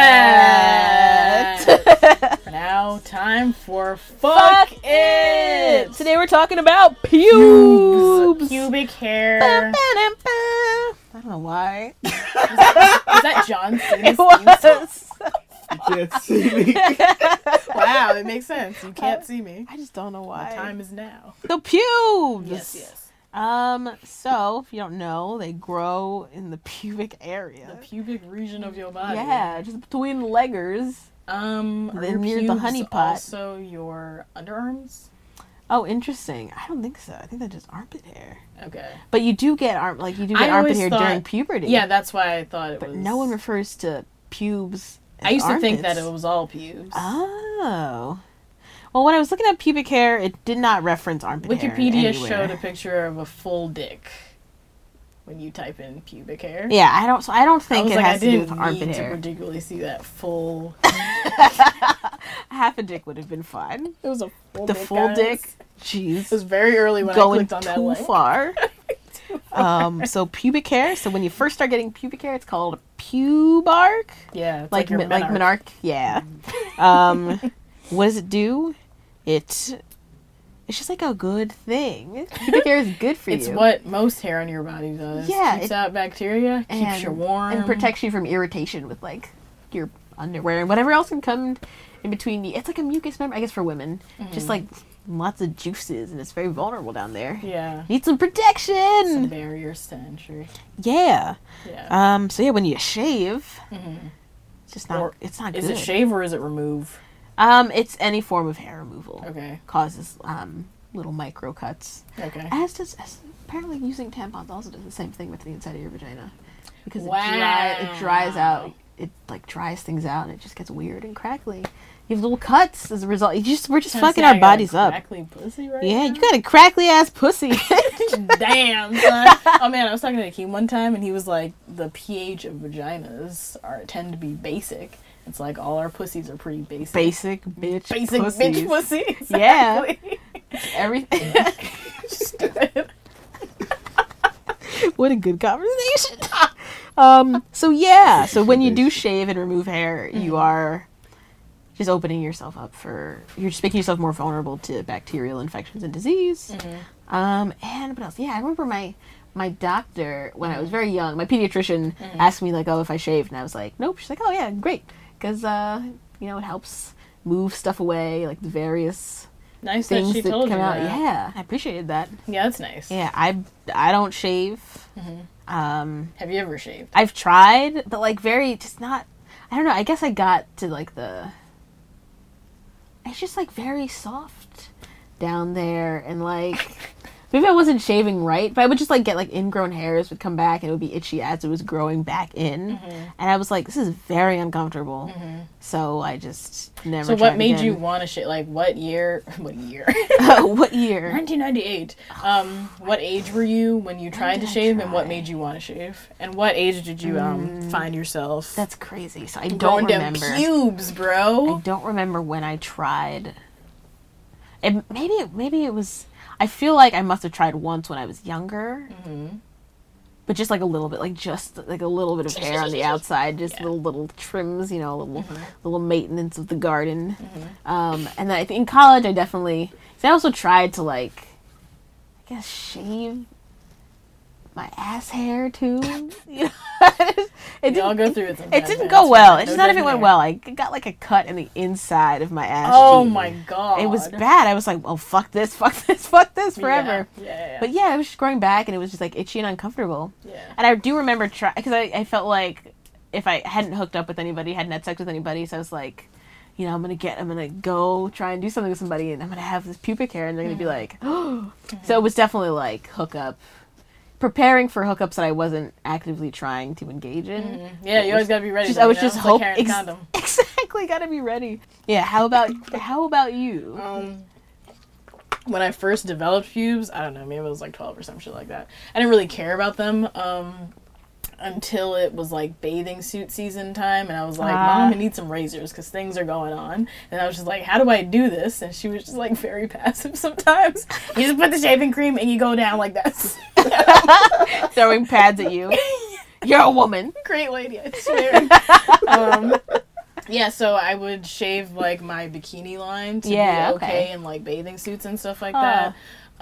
that. Now time for fuck, it. Today we're talking about pubes. Pubic hair. I don't know why. Is that John Cena's It was. You can't see me. Wow, it makes sense. You can't see me. I just don't know why. The time is now. The pubes. Yes, yes. Um. So, if you don't know, they grow in the pubic area. The pubic region of your body. Yeah, just between the leggers. Um, are Then your near the pubes honey pot. also your underarms? Oh, interesting. I don't think so. I think that's just armpit hair. Okay. But you do get arm like you do I get armpit always hair thought- during puberty. Yeah, that's why I thought it but was. no one refers to pubes. I as used to think that armpits. it was all pubes. Oh. Well, when I was looking at pubic hair, it did not reference armpit hair. Wikipedia anywhere. showed a picture of a full dick. when you type in pubic hair. Yeah, I don't. So I don't think I was it like, has I to do didn't with armpit need hair. to particularly see that full. Half a dick would have been fine. It was a full the dick, full guys. dick. Jeez, It was very early when going I clicked on that too link. far. um, so pubic hair. So when you first start getting pubic hair, it's called a pubarch. Yeah, it's like like your mi- like menarche. menarche. Yeah. um, what does it do? It. It's just like a good thing. Pubic hair is good for It's you. what most hair on your body does. Yeah, Keeps it- out bacteria, keeps you warm. and protects you from irritation with like your underwear and whatever else can come in between the. It's like a mucus membrane, I guess, for women. Just Mhm. like lots of juices, and it's very vulnerable down there. Yeah. Need some protection. Some barriers to entry. Yeah. Yeah. Um. So yeah, when you shave, Mhm. it's just not. Or it's not Is good. it shave or is it remove? Um. It's any form of hair removal. Okay. Causes um little micro cuts. Okay. As does as, apparently using tampons also does the same thing with the inside of your vagina, because it, Wow. dry, it dries out. It like dries things out, and it just gets weird and crackly. You have little cuts as a result. You just we're just Trying to fucking say our I got a bodies up. Crackly pussy right Yeah, now? you got a crackly ass pussy. Damn, son. Oh man, I was talking to Akeem one time, and he was like, "The pH of vaginas are tend to be basic. It's like all our pussies are pretty basic. Basic bitch. Basic pussies. bitch pussy. Yeah. Exactly. Everything. Stupid. What a good conversation. um. So yeah. So when you do shave and remove hair, you are just opening yourself up for. You're just making yourself more vulnerable to bacterial infections and disease. Mhm. Um. And what else? Yeah, I remember my my doctor when I was very young. My pediatrician asked me like, "Oh, if I shaved," and I was like, "Nope." She's like, "Oh yeah, great," because uh, you know, it helps move stuff away, like the various. Nice that things she that told come you out. that. Yeah, I appreciated that. Yeah, that's nice. Yeah, I I don't shave. Mhm. Um, Have you ever shaved? I've tried, but like very just not. I don't know. I guess I got to like the. It's just like very soft down there, and like maybe I wasn't shaving right, but I would just like get like ingrown hairs would come back and it would be itchy as it was growing back in, Mhm. and I was like, this is very uncomfortable. Mhm. So I just never. So what tried made again. you want to shave? Like what year? What year? What year? nineteen ninety-eight. Um, what age were you when you tried to did I shave, and what made you want to shave? And what age did you um Mm. find yourself? That's crazy. So I don't growing them remember. pubes, bro. I don't remember when I tried. It, maybe it, maybe it was. I feel like I must have tried once when I was younger, Mm-hmm. but just like a little bit, like just like a little bit of hair on the outside, just little little trims, you know, little Mm-hmm. little maintenance of the garden. Um, and then I think in college I definitely. So I also tried to like, I guess shave my ass hair too. You know? It We all didn't- go through it It sometimes, didn't man. go It's well. fine. It's No not if it went judgment well. I got like a cut in the inside of my ass. Oh cheek. my god. It was bad. I was like, well, fuck this, fuck this, fuck this forever. Yeah, yeah, yeah. But yeah, it was just growing back and it was just like itchy and uncomfortable. Yeah. And I do remember try because I, I felt like if I hadn't hooked up with anybody, hadn't had sex with anybody, so I was like, you know, I'm gonna get, I'm gonna go try and do something with somebody, and I'm gonna have this pubic hair, and they're gonna be like, oh. So it was definitely like hookup, preparing for hookups that I wasn't actively trying to engage in. Mhm. Yeah, you always gotta be ready. Just, though, I was you know? just It's like hope carrying a ex- condom. exactly gotta be ready. Yeah. How about how about you? Um, when I first developed pubes, I don't know, maybe it was like twelve or some shit like that. I didn't really care about them um, until it was like bathing suit season time, and I was like, Ah. Mom, I need some razors because things are going on. And I was just like, how do I do this? And she was just like very passive sometimes. You just put the shaving cream and you go down like that. Throwing pads at you. You're a woman. Great lady, I swear. um, yeah, so I would shave like my bikini line to Yeah, be okay, okay. in like bathing suits and stuff like Oh. that.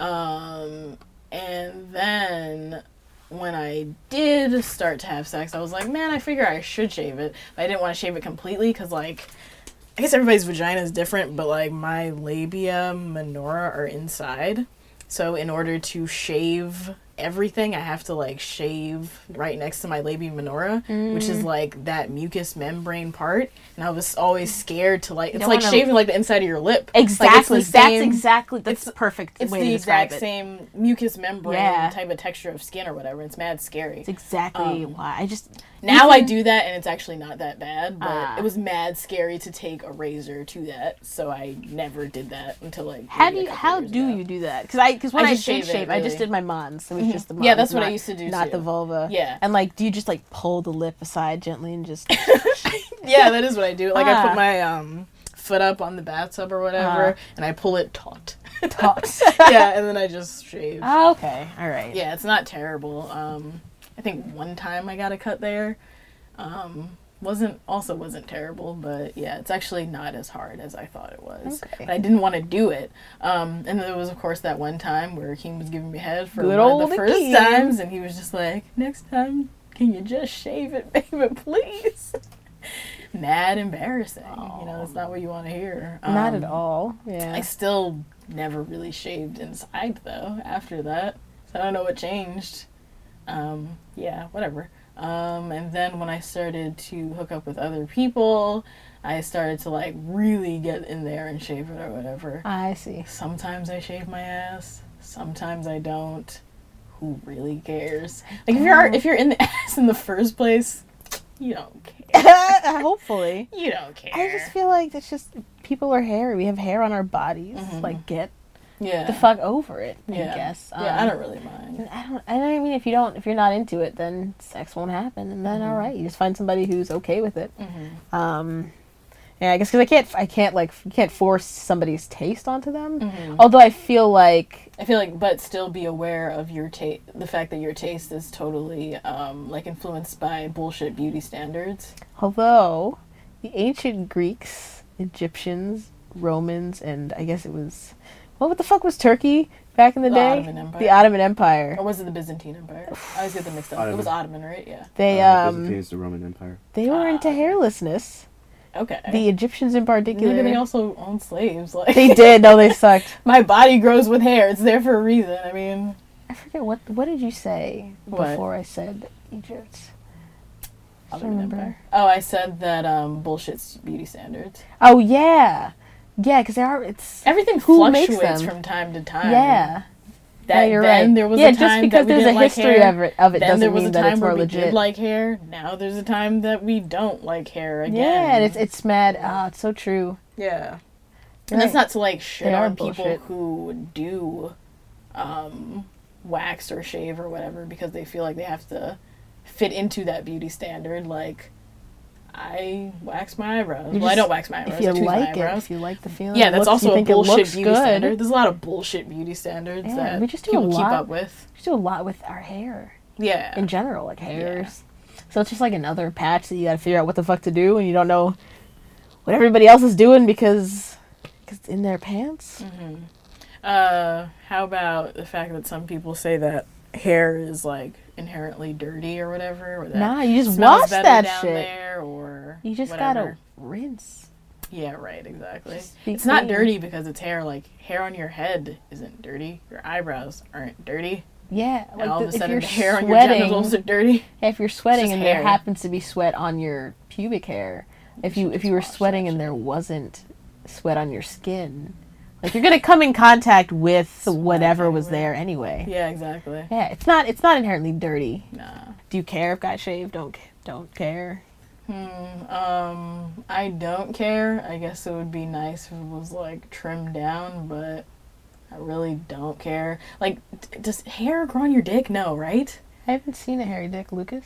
Um, and then when I did start to have sex, I was like, man, I figure I should shave it. But I didn't want to shave it completely because like, I guess everybody's vagina is different, but like my labia minora are inside. So in order to shave everything, I have to like shave right next to my labia minora, which is Mm. like that mucous membrane part. And I was always scared to like, it's don't like wanna- shaving like the inside of your lip. Like, it's Exactly. the That's same- exactly. That's the it's- perfect It's way the to describe exact it. same mucous membrane Yeah. type of texture of skin or whatever. It's mad scary. It's exactly Um, why I just Now I even- do that, and it's actually not that bad. But Ah. it was mad scary to take a razor to that, so I never did that until like. How maybe do a you? couple How years do ago. you do that? Because I because when I I, just did shave it, shave, I just really. did my mons, and we Mhm. just the Yeah, mons, that's what I not- used to do, Not too. the vulva. Yeah. And like, do you just like pull the lip aside gently and just? Yeah, that is what I do. Like I Ah. put my um foot up on the bathtub or whatever, Uh-huh. and I pull it taut. Taut. Yeah, and then I just shave. Ah, okay, all right. Yeah, it's not terrible. Um, I think one time I got a cut there. Um, wasn't also wasn't terrible, but yeah, it's actually not as hard as I thought it was. Okay. But I didn't want to do it. Um, and there was of course that one time where King was giving me head for Good one old of the first Akeem. times, and he was just like, "Next time, can you just shave it, baby, please?" Mad embarrassing. You know, that's not what you want to hear. Not at Um, all. Yeah. I still never really shaved inside though after that. So I don't know what changed. Um, yeah, whatever. Um, and then when I started to hook up with other people, I started to like really get in there and shave it or whatever. I see. Sometimes I shave my ass, sometimes I don't. Who really cares? Like if you're if you're in the ass in the first place, you don't care. Hopefully. You don't care. I just feel like it's just people are hairy. We have hair on our bodies. Like get Yeah. the fuck over it. Yeah. I guess. Yeah, I Um, don't really mind. I don't. I don't mean if you don't, if you're not into it, then sex won't happen, and then Mhm. all right, you just find somebody who's okay with it. Mhm. Um, yeah, I guess because I can't, I can't like, you can't force somebody's taste onto them. Mhm. Although I feel like I feel like, but still be aware of your taste, the fact that your taste is totally, um, like influenced by bullshit beauty standards. although the ancient Greeks, Egyptians, Romans, and I guess it was, what the fuck was Turkey back in the, The day? Ottoman Empire. The Ottoman Empire. Or was it the Byzantine Empire? I always get them mixed up. It Ottoman. was Ottoman, right? Yeah. They Uh, um, Byzantine is the Roman Empire. they were into hairlessness. Okay. The Egyptians in particular. Maybe they also owned slaves. Like They did. No, they sucked. My body grows with hair. It's there for a reason. I mean, I forget what what did you say What? before I said Egypt? I don't Ottoman remember. Empire. Oh, I said that um, bullshit's beauty standards. Oh yeah, yeah, because they are. It's Everything who makes fluctuates them? from time to time. Yeah. That, Yeah, you're then right. there was Yeah, a just time because that we there's didn't a like history hair. of it- of it then doesn't there was mean a that time it's where more we legit. did like hair. Now there's a time that we don't like hair again. Yeah, and it's it's mad. Ah, it's so true. Yeah. You're And that's right. not to like shit They are on people bullshit. who do um, wax or shave or whatever because they feel like they have to fit into that beauty standard. Like, I wax my eyebrows. You well, I just- don't wax my eyebrows. If you I tweeze my like it, eyebrows. if you like the feeling, Yeah, it that's looks- you also a think it bullshit looks beauty good. standard. There's a lot of bullshit beauty standards Yeah, that we just do a people keep lot- up with. We do a lot with our hair. Yeah. In general, like hairs. So it's just like another patch that you gotta figure out what the fuck to do, and you don't know what everybody else is doing because cause it's in their pants. Mm-hmm. Uh, how about the fact that some people say that hair is like inherently dirty or whatever? Or that Nah, you just smells wash better that down shit. there, or You just whatever. gotta rinse. Yeah, right, exactly. be It's not clean. dirty because it's hair. Like, hair on your head isn't dirty. Your eyebrows aren't dirty. Yeah, And like all the- of a if sudden you're the hair on your sweating- genitals are dirty. If you're sweating just and hair. there happens to be sweat on your pubic hair, if you if you were sweating and there wasn't sweat on your skin, like you're gonna come in contact with whatever was there anyway. Yeah, exactly. Yeah, it's not it's not inherently dirty. Nah. Do you care if guys shave? Don't ca- don't care. Hmm. Um. I don't care. I guess it would be nice if it was like trimmed down, but I really don't care. Like, d- does hair grow on your dick? No, right? I haven't seen a hairy dick, Lucas.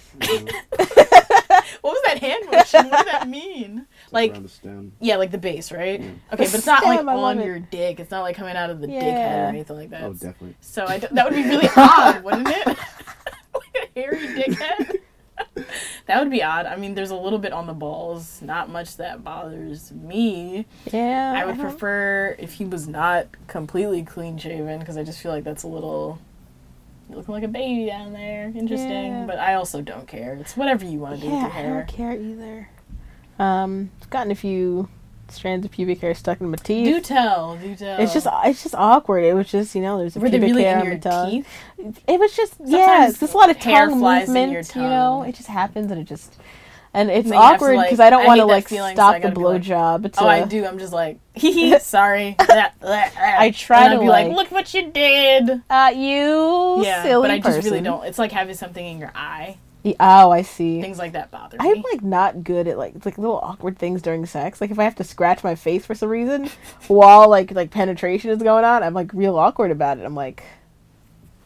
What was that hand motion? What does that mean? Like, around the stem. yeah, like the base, right? Yeah. Okay, The but it's not like stem, I love on it. your dick. It's not like coming out of the dick head Yeah. or anything like that. Oh, definitely. So I d- that would be really odd, wouldn't it? Like a hairy dick head. That would be odd. I mean, there's a little bit on the balls. Not much that bothers me. Yeah. I would don't- prefer if he was not completely clean shaven because I just feel like that's a little. You're looking like a baby down there. Interesting. Yeah. But I also don't care. It's whatever you want to do Yeah, with your I hair. don't care either. Um, I've gotten a few strands of pubic hair stuck in my teeth. Do tell. Do tell. It's just it's just awkward. It was just, you know, there's a Were they pubic really hair in on your the tongue. teeth? It was just yeah, Sometimes there's a lot of hair tongue flies in movement, your you know. tongue. It just happens and it just and it's And then you have to, awkward like- because I don't I want to hate that like feeling, so stop I the gotta be like, blowjob. Oh, I do. I'm just like, hee hee, sorry. I I try and to I'd be like, like, look what you did. uh, you Yeah, silly but I just really person. don't. It's like having something in your eye. Yeah, oh, I see. Things like that bother I'm me. like not good at like it's like little awkward things during sex. Like if I have to scratch my face for some reason while like like penetration is going on, I'm like real awkward about it. I'm like,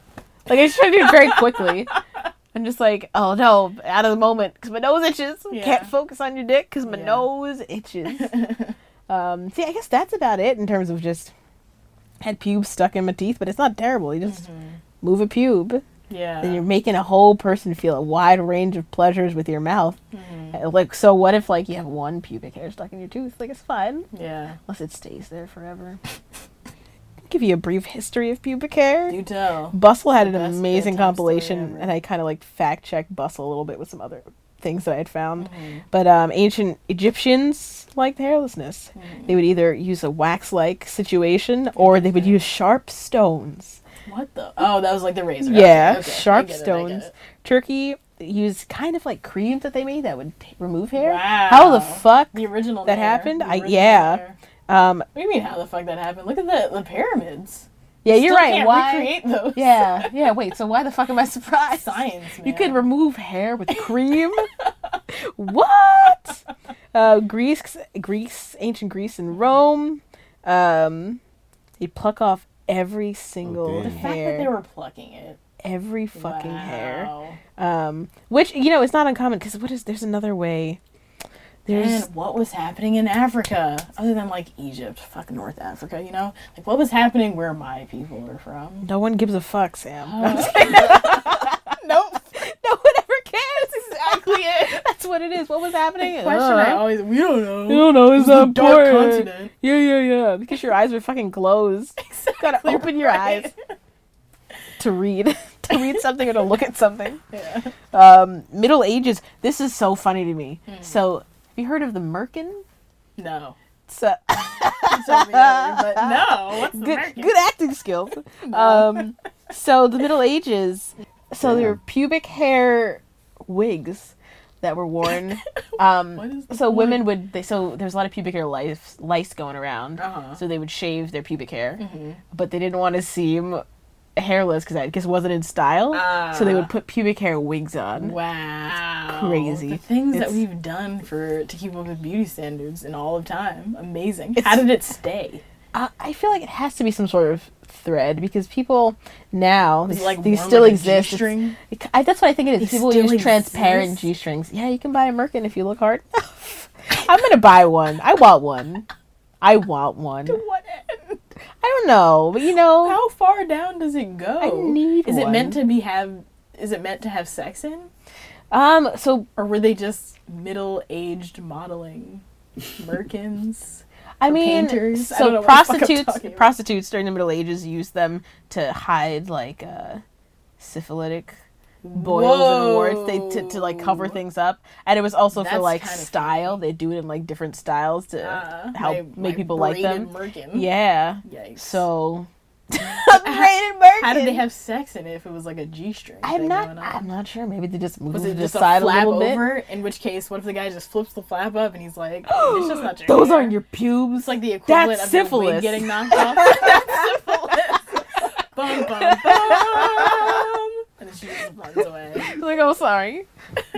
Like, I just try to do it very quickly. I'm just like, oh no, out of the moment, because my nose itches. Yeah. Can't focus on your dick, because my Yeah. nose itches. um, see, I guess that's about it in terms of just had pubes stuck in my teeth, but it's not terrible. You just move a pube. Yeah. Then you're making a whole person feel a wide range of pleasures with your mouth. Uh, Like, so what if, like, you have one pubic hair stuck in your tooth? Like, it's fine. Yeah. Unless it stays there forever. Give you a brief history of pubic hair. Do tell. Bustle had an The best amazing bedtime compilation, story ever. and I kind of like fact checked Bustle a little bit with some other things that I had found. Mm-hmm. But um, ancient Egyptians liked hairlessness. Mm-hmm. They would either use a wax-like situation, or they would use sharp stones. What the? Oh, that was like the razor. Yeah, Okay, okay. I sharp get it, I get stones. it. Turkey used kind of like creams that they made that would t- remove hair. Wow. How the fuck The original that hair. happened? The I original yeah. hair. Um, What do you mean how the fuck that happened? Look at the the pyramids. yeah, you're Still right. can't Why? recreate those. Yeah, yeah. Wait. So why the fuck am I surprised? Science, man. You could remove hair with cream. What? Uh, Greece, Greece, ancient Greece and Rome. Um, they pluck off every single The hair. fact that they were plucking it. Every fucking hair. Wow. Um, which you know is not uncommon because what is there's another way. There's And what was happening in Africa, other than like Egypt, fuck North Africa, you know? Like what was happening where my people are from? no one gives a fuck, Sam. Nope. No one ever cares. Exactly it. That's what it is. What was happening? The question I Uh, always we don't know. You don't know. It's It was not the dark important. continent. Yeah, yeah, yeah. Because your eyes were fucking closed. You gotta open your right. eyes to read, to read something or to look at something. Yeah. Um, Middle Ages. This is so funny to me. Hmm. So, have you heard of the merkin? No. So, You told me earlier, but no. What's the good, American? good acting skills. Um, so the Middle Ages. So there were pubic hair wigs that were worn. Um, What is the so point? women would. They, so there's a lot of pubic hair lice, lice going around. Uh-huh. So they would shave their pubic hair, Mm-hmm. but they didn't want to seem hairless because I guess it wasn't in style. so they would put pubic hair wigs on. Wow. Crazy. The things It's- that we've done for to keep up with beauty standards in all of time. Amazing. It's- How did it stay? I, I feel like it has to be some sort of thread because people now Is they, it like these worn still like a exist. G-string? It's- it- I, that's what I think it is. They People still use transparent exist? G strings. Yeah, you can buy a merkin if you look hard. I'm gonna buy one. I want one. I want one. To what end? I don't know, but you know, How far down does it go? I need Is it one. meant to be have? Is it meant to have sex in, um, so or were they just middle-aged modeling merkins? I Or mean, painters? I don't so know what the fuck I'm prostitutes, talking about. prostitutes during the Middle Ages used them to hide like uh, syphilitic boils and warts. They to, to like cover Whoa. things up, and it was also for That's like kinda style. They do it in like different styles to Uh, help my- make my people like them. braided merkin. Yeah. Yikes. So braided merkin. How did they have sex in it if it was like a G-string? I'm thing not. going on? I'm not sure. Maybe they just moved Was to it the just a side a flap little bit. over? In which case, what if the guy just flips the flap up and he's like, "It's just not your Those hair." aren't your pubes. It's like the equivalent That's of your syphilis. wig getting knocked off. That's syphilis. Bum bum bum. And then she just runs away. Like, oh, sorry.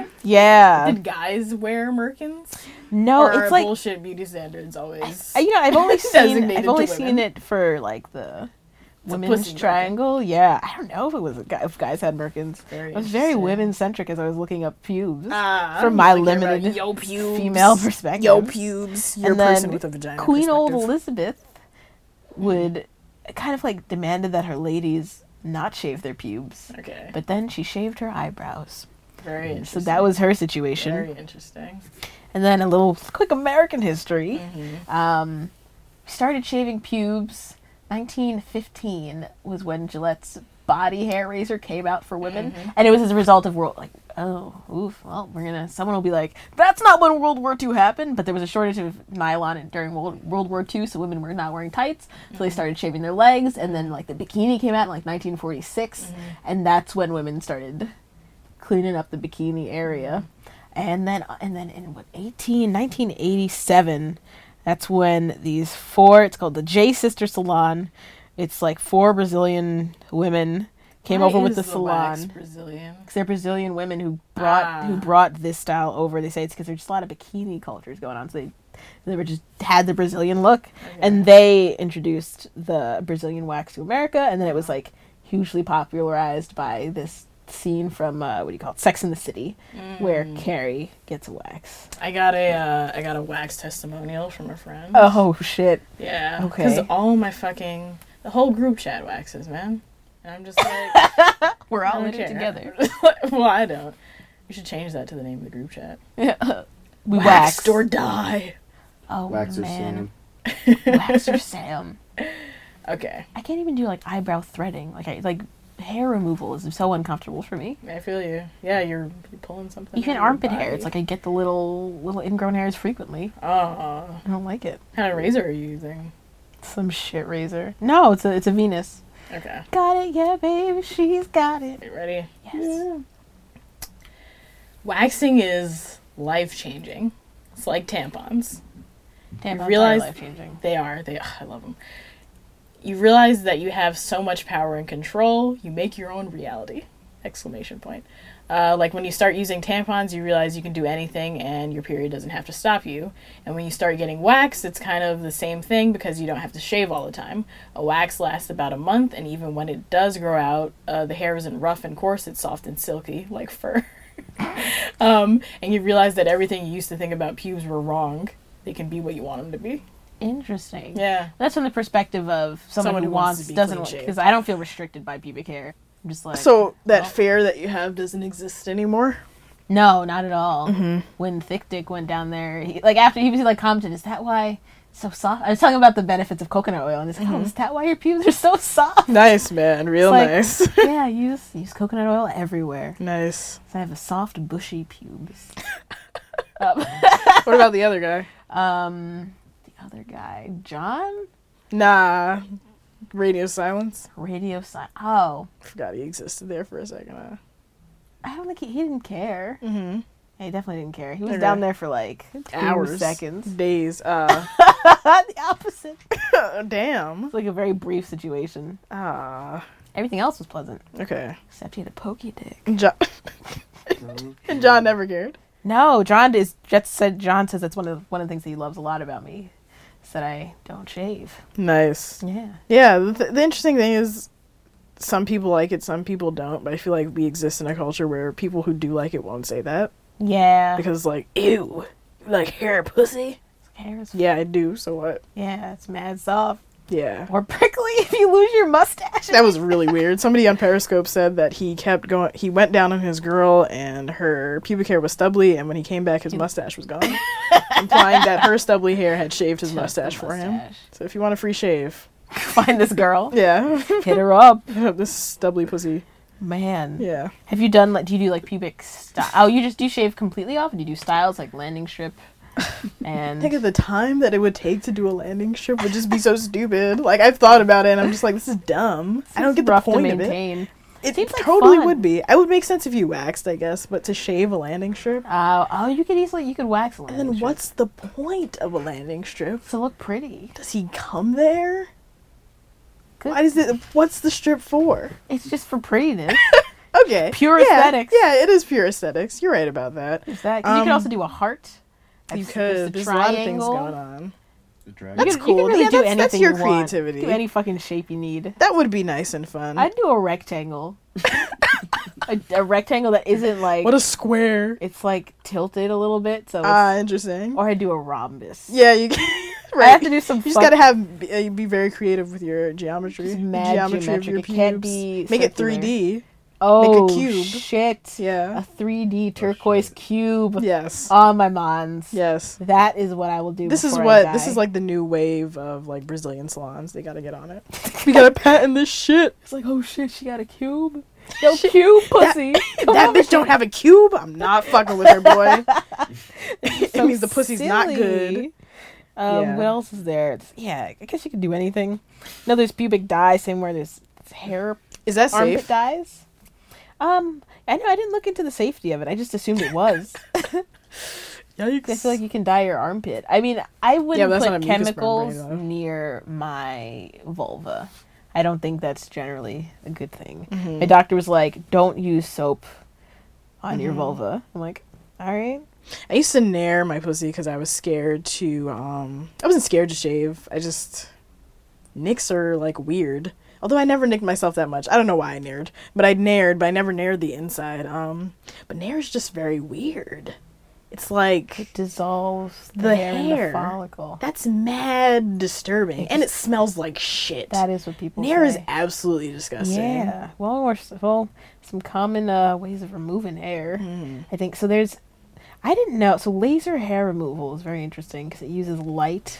Yeah. Did guys wear merkins? No, or it's are like bullshit beauty standards always. Uh, you know, I've only seen designated I've only to seen women? it for like the It's a women's pussy merkin. triangle. Yeah, I don't know if it was a guy, if guys had merkins. Very I was very interesting. women centric as I was looking up pubes Ah, from my like you're about limited yo pubes, female perspective. Yo pubes. You're and a then person with a vagina. Queen old perspective. Elizabeth would kind of like demanded that her ladies not shave their pubes. Okay. But then she shaved her eyebrows. Very So interesting. that was her situation. Very interesting. And then a little quick American history. Mm-hmm. Um, started shaving pubes. nineteen fifteen was when Gillette's body hair razor came out for women, Mm-hmm. and it was as a result of world like oh oof well we're gonna someone will be like that's not when World War Two happened, but there was a shortage of nylon in- during World, World War Two, so women were not wearing tights, so they started shaving their legs, and then like the bikini came out in like nineteen forty-six, and that's when women started cleaning up the bikini area. And then, and then in what eighteen, nineteen eighty-seven, that's when these four. It's called the J Sister Salon. It's like four Brazilian women came Why over with is the, the wax salon. Brazilian? Because they're Brazilian women who brought Ah. who brought this style over. They say it's because there's just a lot of bikini cultures going on. So they they were just had the Brazilian look, and they introduced the Brazilian wax to America, and then it was like hugely popularized by this scene from uh, what do you call it, Sex and the City, Mm. where Carrie gets a wax. I got a uh, I got a wax testimonial from a friend. Oh shit. Yeah. Okay. Because all my fucking the whole group chat waxes, man. And I'm just like, we're I all don't in it care. together. Well, I don't. We should change that to the name of the group chat. Yeah. We Waxed wax or die. Oh Wax or man. Sam. Wax or Sam. Okay. I can't even do like eyebrow threading. Like I like hair removal is so uncomfortable for me. I feel you. Yeah, you're, you're pulling something. Even out of your armpit hair. body. It's like I get the little little ingrown hairs frequently. Oh. I don't like it. What kind of razor are you using? Some shit razor. No, it's a it's a Venus. Okay. Got it, yeah, baby. She's got it. You ready? Yes. Yeah. Waxing is life changing. It's like tampons. Tampons You realize are life changing. They are. They. I love them. You realize that you have so much power and control. You make your own reality! Exclamation point. Uh, like when you start using tampons, you realize you can do anything and your period doesn't have to stop you. And when you start getting wax, it's kind of the same thing because you don't have to shave all the time. A wax lasts about a month, and even when it does grow out, uh, the hair isn't rough and coarse, it's soft and silky, like fur. um, and you realize that everything you used to think about pubes were wrong. They can be what you want them to be. Interesting. Yeah. That's from the perspective of someone, Someone who who wants wants, to be doesn't clean-shaved. because I don't feel restricted by pubic hair. I'm just like So that well, fear that you have doesn't exist anymore? no, not at all. Mm-hmm. When Thick Dick went down there, he, like after he was like commented, is that why it's so soft? I was talking about the benefits of coconut oil, and he's like, oh, is that why your pubes are so soft? Nice, man. Real It's like, nice. yeah, use use coconut oil everywhere. Nice. So I have a soft, bushy pubes. um, What about the other guy? um, the other guy, John, Nah. Radio silence. radio side. Oh, Forgot he existed there for a second. Uh, I don't think he, he didn't care. mm-hmm. Yeah, he definitely didn't care. He was Okay. down there for like two Hours. seconds. Days. Uh, The opposite. damn. It's like a very brief situation. Ah. Everything else was pleasant, Okay. except he had a pokey dick. John. And John never cared. No, John is just said. John says that's one of one of the things that he loves a lot about me, is that I don't shave. Nice. Yeah. Yeah. The, the interesting thing is, some people like it, some people don't. But I feel like we exist in a culture where people who do like it won't say that Yeah. because, like, ew, you like hair, pussy. Hair is Yeah, I do. So what? yeah, it's mad soft Yeah. or prickly if you lose your mustache. That was really weird. Somebody on Periscope said that he kept going. He went down on his girl, and her pubic hair was stubbly. And when he came back, his mustache was gone, implying that her stubbly hair had shaved his Just the mustache for him. mustache. So if you want a free shave, Find this girl. yeah, Hit her up. this stubbly pussy. Man. Yeah. Have you done like? Do you do like pubic style? Oh, you just do you shave completely off? Or do you do styles like landing strip? And I think at the time that it would take to do a landing strip would just be so stupid. Like I've thought about it, and I'm just like, this is dumb. I don't get the rough point to of it. maintain. It Seems like totally fun. would be. It would make sense if you waxed, I guess, but to shave a landing strip. Oh, oh, you could easily you could wax a And landing then strip what's the point of a landing strip? to look pretty. Does he come there? Good. Why is it? What's the strip for? It's just for prettiness. Okay, Pure yeah, aesthetics. Yeah, it is pure aesthetics. You're right about that. Is that? 'Cause you could Um, also do a heart. You There's- could. there's There's a lot of things triangle. going on. The dragon. That's you could, cool. You could really Yeah, do that's- anything that's your you want. creativity. Do any fucking shape you need. That would be nice and fun. I'd do a rectangle. a, a rectangle that isn't like. What a square. It's like tilted a little bit, so. Ah, It's, interesting. or I'd do a rhombus. Yeah, you. I have to do some. You just fuck- gotta have be, uh, be very creative with your geometry. Just The mad geometry of geometric. your It can't pubes. be Make it circular. three D. Oh, Make a cube. shit. Yeah. A three D turquoise cube Yes. on my mons. Yes. That is what I will do. This is before I what this die. is like the new wave of like Brazilian salons. They gotta get on it. We gotta patent this shit. It's like, oh shit, she got a cube. Yo, cube pussy. Come That on, bitch don't have a cube. I'm not fucking with her, boy. it so means the pussy's not silly. good. Um, Yeah. What else is there? It's, yeah, I guess you could do anything. No, there's pubic dye, same where there's hair Is that armpit safe? dyes. Um, I know I didn't look into the safety of it. I just assumed it was. Yikes. I feel like you can dye your armpit. I mean, I wouldn't but that's not put a mucus chemicals membrane, though. near my vulva. I don't think that's generally a good thing. Mhm. My doctor was like, "Don't use soap on your Mhm. vulva." I'm like, "All right." I used to nair my pussy because I was scared to. Um, I wasn't scared to shave. I just nicks are like weird. Although I never nicked myself that much. I don't know why I nared. But I nared, but I never nared the inside. Um, But nair is just very weird. It's like... It dissolves the, the hair, hair. in the follicle. That's mad disturbing. It and it just- smells like shit. That is what people Nair is say. absolutely disgusting. Yeah. Well, or, well, some common uh, ways of removing hair. Mm. I think so. There's, I didn't know. So laser hair removal is very interesting because it uses light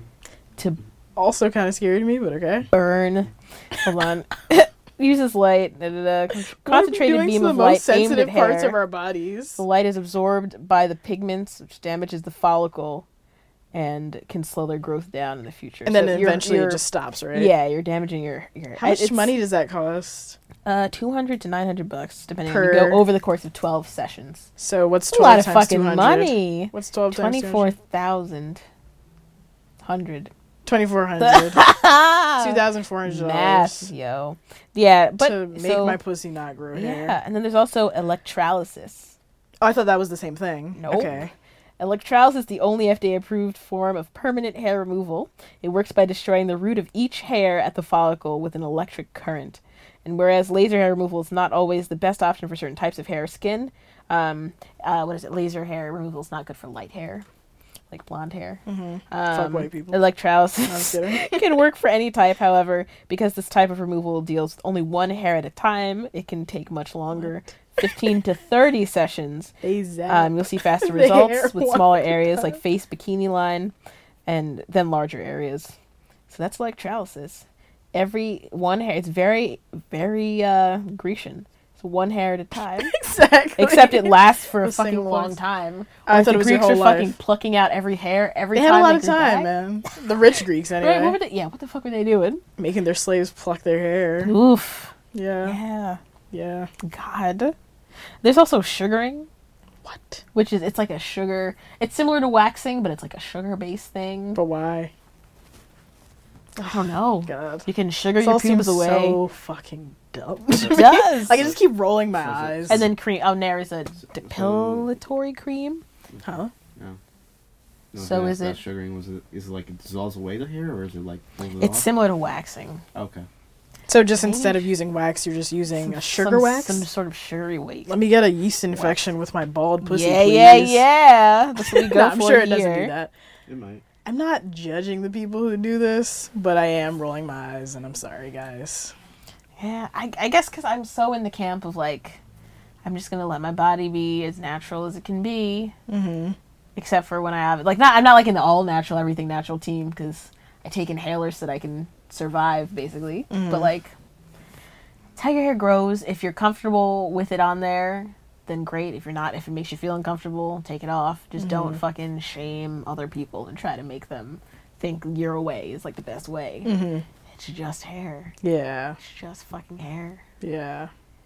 to Also kind of scary to me, but okay. burn. Hold on. Uses light. Da, da, da, con- concentrated doing beam some of the light most sensitive aimed at hair. parts of our bodies. The light is absorbed by the pigments, which damages the follicle, and can slow their growth down in the future. And then So you're- eventually it you're- just stops, right? Yeah, you're damaging your your. How much it's, money does that cost? Uh, two hundred to nine hundred bucks, depending Per- on you go over the course of twelve sessions. So what's It's a twelve lot of times fucking two hundred? money. What's twelve times two Twenty-four hundred? thousand. Hundred. Twenty-four hundred. Two thousand four hundred Math, dollars. yo. Yeah, but to make so- my pussy not grow hair. Yeah, and then there's also electrolysis. Oh, I thought that was the same thing. Nope. Okay. Electrolysis is the only F D A-approved form of permanent hair removal. It works by destroying the root of each hair at the follicle with an electric current. And whereas laser hair removal is not always the best option for certain types of hair or skin, um, uh, what is it? Laser hair removal is not good for light hair, like blonde hair. Mm-hmm. Um, Fuck white people. Electrolysis No, I'm kidding. can work for any type, however, because this type of removal deals with only one hair at a time, it can take much longer. fifteen to thirty sessions. Exactly. Um, you'll see faster The results hair with one smaller at a areas like time. face, bikini line, and then larger areas. So that's electrolysis. Every one hair, it's very, very uh, Grecian. So one hair at a time. Exactly. Except it lasts for a The fucking single long ones. time. I Whereas thought the it was your Greeks whole are fucking life. plucking out every hair every They time. had a lot they of grew time, back. man. The rich Greeks, anyway. Right, what were they, yeah, what the fuck were they doing? Making their slaves pluck their hair. Oof. Yeah. Yeah. Yeah. God. There's also sugaring. What? Which is, it's like a sugar, it's similar to waxing, but it's like a sugar-based thing. But why? I don't know. God. You can sugar This your all pubes seems away. so fucking dumb. It does. Like, I just keep rolling my eyes. And then cream. Oh, there is a depilatory cream. Huh? No. No, So that- is that it- sugaring, was it, is it like it dissolves away the hair, or is it like pulls it It's off? similar to waxing. Okay. So just instead of using wax, you're just using a sugar some, wax? Some sort of sugary weight. Let me get a yeast infection with my bald pussy, yeah, please. yeah, yeah. That's what we go No, I'm for sure it here. doesn't do that. It might. I'm not judging the people who do this, but I am rolling my eyes, and I'm sorry, guys. Yeah, I, I guess because I'm so in the camp of like, I'm just gonna let my body be as natural as it can be. Mm-hmm. Except for when I have like not, I'm not like in the all natural, everything natural team because I take inhalers so that I can survive basically. Mhm. But like, it's how your hair grows. If you're comfortable with it on there, then great. If you're not, if it makes you feel uncomfortable, take it off. Just don't Mhm. fucking shame other people and try to make them think your way is like the best way. Mhm. It's just hair. Yeah. It's just fucking hair. Yeah.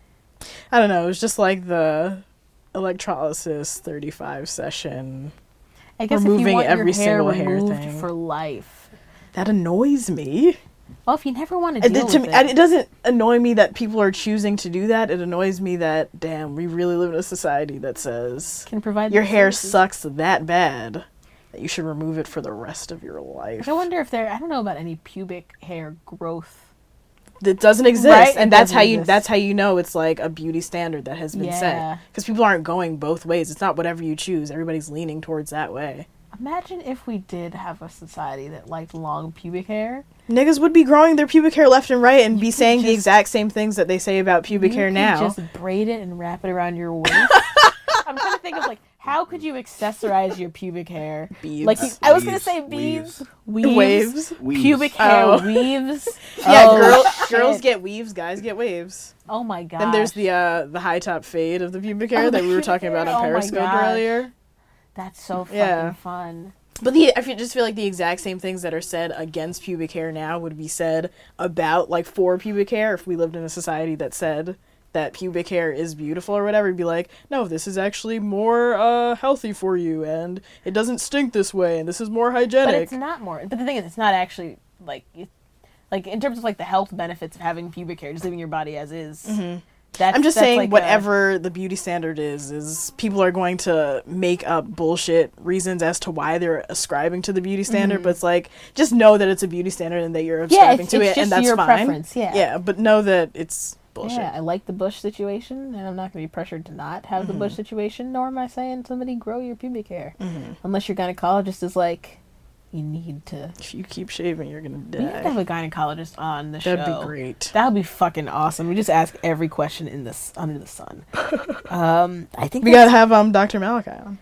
I don't know. It was just like the electrolysis thirty-five session. I guess removing if you want every your hair single hair removed thing. for life. That annoys me. Well, if you never want to And deal it, to with me, it, and it doesn't annoy me that people are choosing to do that. It annoys me that, damn, we really live in a society that says can provide your those hair services. sucks that bad that you should remove it for the rest of your life. I wonder if there. I don't know about any pubic hair growth. That doesn't exist, Right? and It that's doesn't how you. exist. That's how you know it's like a beauty standard that has been Yeah. set. Because people aren't going both ways. It's not whatever you choose. Everybody's leaning towards that way. Imagine if we did have a society that liked long pubic hair. Niggas would be growing their pubic hair left and right and be could saying the just- exact same things that they say about pubic You hair could now. just braid it and wrap it around your waist. I'm trying to think of like how could you accessorize your pubic hair? Beads. Like you, I was gonna Weaves. say beads, Weaves. weaves, Waves. Weaves. pubic hair Oh. weaves. Yeah, Oh, girl, shit. girls get weaves, guys get waves. Oh my god. Then there's the uh, the high top fade of the pubic hair Oh, that the we were pubic talking about hair. on Oh my Periscope gosh. earlier. That's so fucking Yeah. fun. But the I feel, just feel like the exact same things that are said against pubic hair now would be said about like for pubic hair if we lived in a society that said that pubic hair is beautiful or whatever. It'd be like, no, this is actually more uh, healthy for you, and it doesn't stink this way, and this is more But hygienic. it's not more. But the thing is, it's not actually like, it, like in terms of like the health benefits of having pubic hair, just leaving your body as is. Mhm. That's, I'm just that's saying like a- whatever the beauty standard is, is people are going to make up bullshit reasons as to why they're ascribing to the beauty standard, Mhm. but it's like, just know that it's a beauty standard and that you're Yeah, ascribing it's- to it's it, just and that's your fine. preference, yeah. Yeah, but know that it's bullshit. Yeah, I like the bush situation, and I'm not going to be pressured to not have the Mhm. bush situation, nor am I saying somebody grow your pubic hair. Mhm. Unless your gynecologist is like, you need to... If you keep shaving, you're going to We need to die. have a gynecologist on the show. That'd be great. That would be fucking awesome. We just ask every question in this under the sun. um, I think We that's- gotta have um Doctor Malachi on.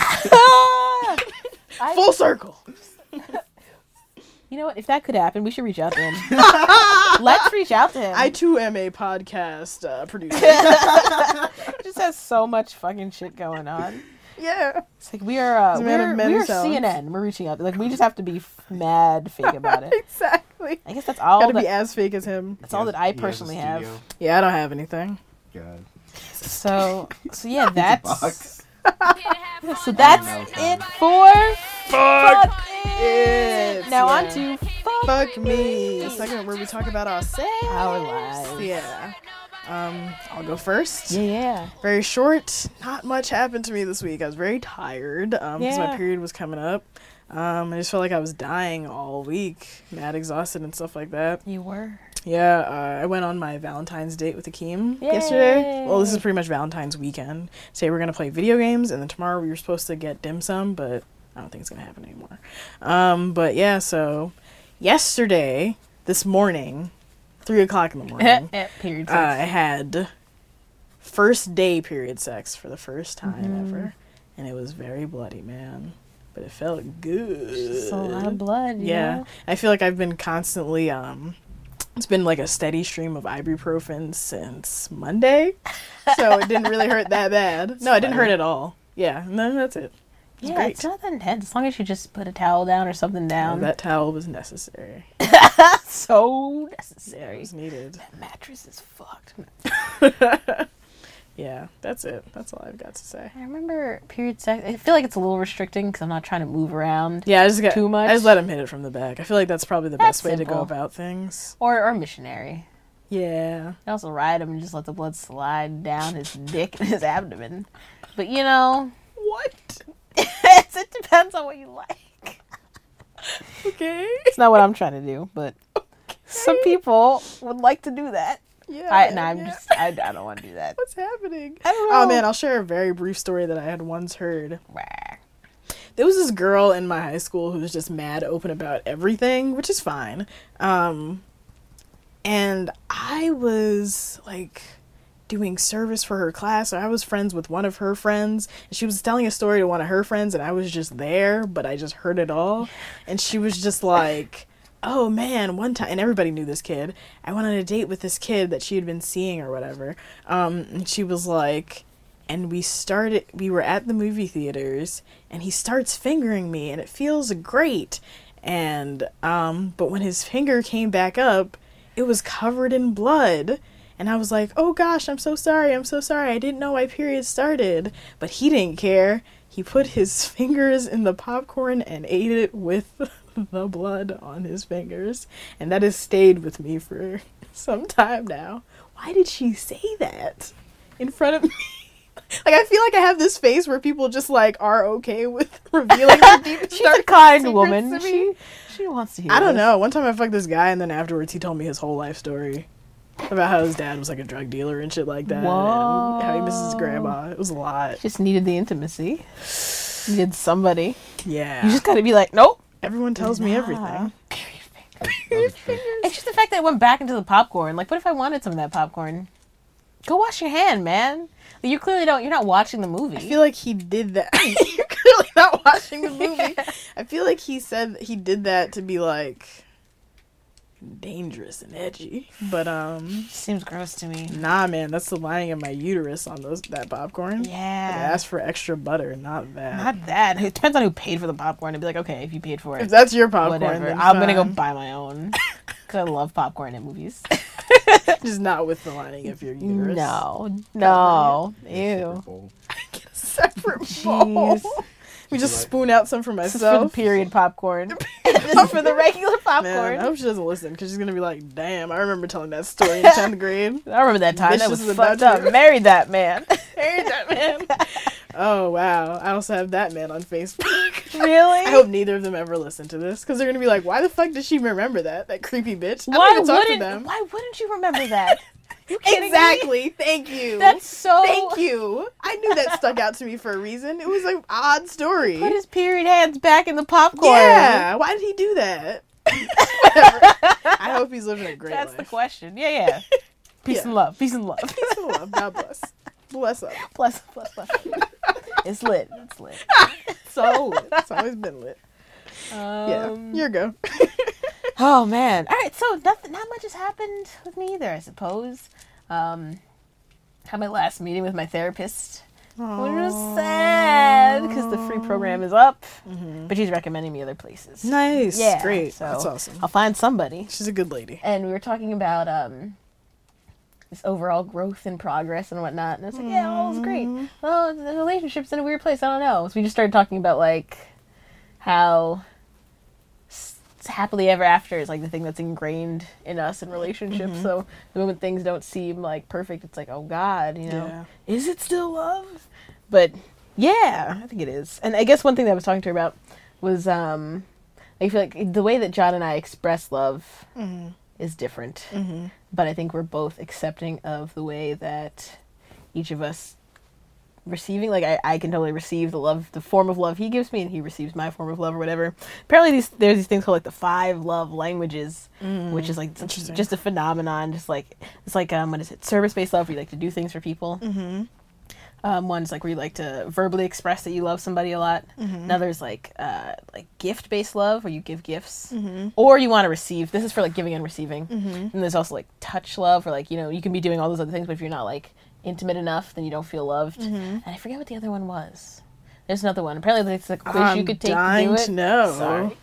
I- Full circle. You know what? If that could happen, we should reach out to him. Let's reach out to him. I too am a podcast uh, producer. He just has so much fucking shit going on. Yeah. It's like we are uh, He's a man of we're, many we're talents. C N N. We're reaching out. Like we just have to be f- mad fake about it. Exactly. I guess that's all. Gotta that, be as fake as him. That's all that I personally have. Yeah, I don't have anything. God. So so yeah, that's box. so that's it for Fuck it. it. Now Yeah. on to fuck, Fuck me. A segment where we talk about ourselves. our lives. Yeah. Um, I'll go first. Yeah, yeah. Very short. Not much happened to me this week. I was very tired um, because my Yeah. period was coming up. Um, I just felt like I was dying all week, mad exhausted and stuff like that. You were. Yeah, uh, I went on my Valentine's date with Akeem Yay. yesterday. Well, this is pretty much Valentine's weekend. Today we're gonna play video games, and then tomorrow we were supposed to get dim sum, but I don't think it's gonna happen anymore. Um, but yeah, so yesterday, this morning, three o'clock in the morning, Period uh, I had first day period sex for the first time Mhm. ever, and it was very bloody, man. But it felt good. Just a lot of blood. You Yeah, know? I feel like I've been constantly um it's been like a steady stream of ibuprofen since Monday, so it didn't really hurt that bad. No, it didn't hurt at all. Yeah, no, that's it. It's Yeah, great. it's not that intense. As long as you just put a towel down or something down. That towel was necessary. So It necessary. was needed. That mattress is fucked. Yeah, that's it. That's all I've got to say. I remember period sex. I feel like it's a little restricting because I'm not trying to move around. Yeah, I just got too much. I just let him hit it from the back. I feel like that's probably the That's best way to go simple. about things. Or or missionary. Yeah. I also ride him and just let the blood slide down his dick and his abdomen. But you know, What? it depends on what you like. Okay. It's not what I'm trying to do, but some people would like to do that. Yeah. I, man, no, I'm yeah. just. I, I don't want to do that. What's happening? I don't know. Oh man, I'll share a very brief story that I had once heard. There was this girl in my high school who was just mad open about everything, which is fine. Um, and I was like doing service for her class, so I was friends with one of her friends, and she was telling a story to one of her friends, and I was just there, but I just heard it all. And she was just like, oh man, one time, and everybody knew this kid, I went on a date with this kid that she had been seeing or whatever. Um, and she was like, and we started, we were at the movie theaters, and he starts fingering me, and it feels great. And, um, but when his finger came back up, it was covered in blood. And I was like, oh gosh, I'm so sorry, I'm so sorry, I didn't know my period started. But he didn't care. He put his fingers in the popcorn and ate it with the blood on his fingers. And that has stayed with me for some time now. Why did she say that in front of me? Like, I feel like I have this face where people just, like, are okay with revealing their deep, She's a kind woman. She, she wants to hear I don't this. know. One time I fucked this guy, and then afterwards he told me his whole life story about how his dad was like a drug dealer and shit like that, Whoa. and how he misses his grandma. It was a lot. Just needed the intimacy. Needed somebody. Yeah. You just gotta be like, nope. Everyone tells me Nah. everything. It's just the fact that it went back into the popcorn. Like, what if I wanted some of that popcorn? Go wash your hand, man. You clearly don't. You're not watching the movie. I feel like he did that. You're clearly not watching the movie. I feel like he said he did that to be like dangerous and edgy. But um seems gross to me. Nah, man, that's the lining of my uterus on those that popcorn. Yeah. I asked for extra butter, not that. Not that. It depends on who paid for the popcorn. It'd be like, okay, if you paid for it, If that's your popcorn, whatever. then I'm gonna go fine. buy my own because I love popcorn in movies. Just not with the lining of your uterus. No, no, ew. Separate bowl. Jeez. We just spoon out some for This is for the myself. period popcorn. This is for the regular popcorn. Man, I hope she doesn't listen because she's gonna be like, "Damn, I remember telling that story in tenth grade." I remember that time. Bitch, That this was is fucked about up. you. Married that man. Married that man. Oh wow! I also have that man on Facebook. Really? I hope neither of them ever listen to this because they're gonna be like, "Why the fuck does she remember that? That creepy bitch." I don't Why even talk to wouldn't? them. Why wouldn't you remember that? You kidding me? Exactly. Thank you. That's so. Thank you. I knew that stuck out to me for a reason. It was an odd story. Put his period hands back in the popcorn. Yeah. Why did he do that? Whatever. I hope he's living a great That's life. the question. Yeah, yeah. Peace Yeah. and love. Peace and love. Peace and love. God bless. Bless up. Bless, bless, bless. It's lit. It's lit. So lit. It's always been lit. Yeah. Um, Your go. Oh man! All right, so nothing, not much has happened with me either, I suppose. Um, had my last meeting with my therapist, which was sad because the free program is up, but she's recommending me other places. Nice. Yeah, Great. so That's awesome. I'll find somebody. She's a good lady. And we were talking about um, this overall growth and progress and whatnot, and I was like, yeah, all is great. Well, the relationship's in a weird place. I don't know. So we just started talking about like how happily ever after is like the thing that's ingrained in us in relationships. Mhm. So the moment things don't seem like perfect, it's like, oh God, you know, Yeah. is it still love? But yeah, I think it is. And I guess one thing that I was talking to her about was um, I feel like the way that John and I express love Mhm. is different, Mhm. but I think we're both accepting of the way that each of us receiving, like I, I can totally receive the love, the form of love he gives me, and he receives my form of love or whatever. Apparently these there's these things called like the five love languages, Mm, which is like interesting. just a phenomenon, just like it's like um what is it, service-based love, where you like to do things for people. Mm-hmm. Um, one's like where you like to verbally express that you love somebody a lot. Mhm. Another's like uh, like gift-based love, where you give gifts, Mhm. or you want to receive. This is for like giving and receiving. Mhm. And there's also like touch love, where like, you know, you can be doing all those other things, but if you're not like intimate enough, then you don't feel loved. Mhm. And I forget what the other one was. There's another one. Apparently, it's like a quiz you I'm could take to dying do it. to know. Sorry.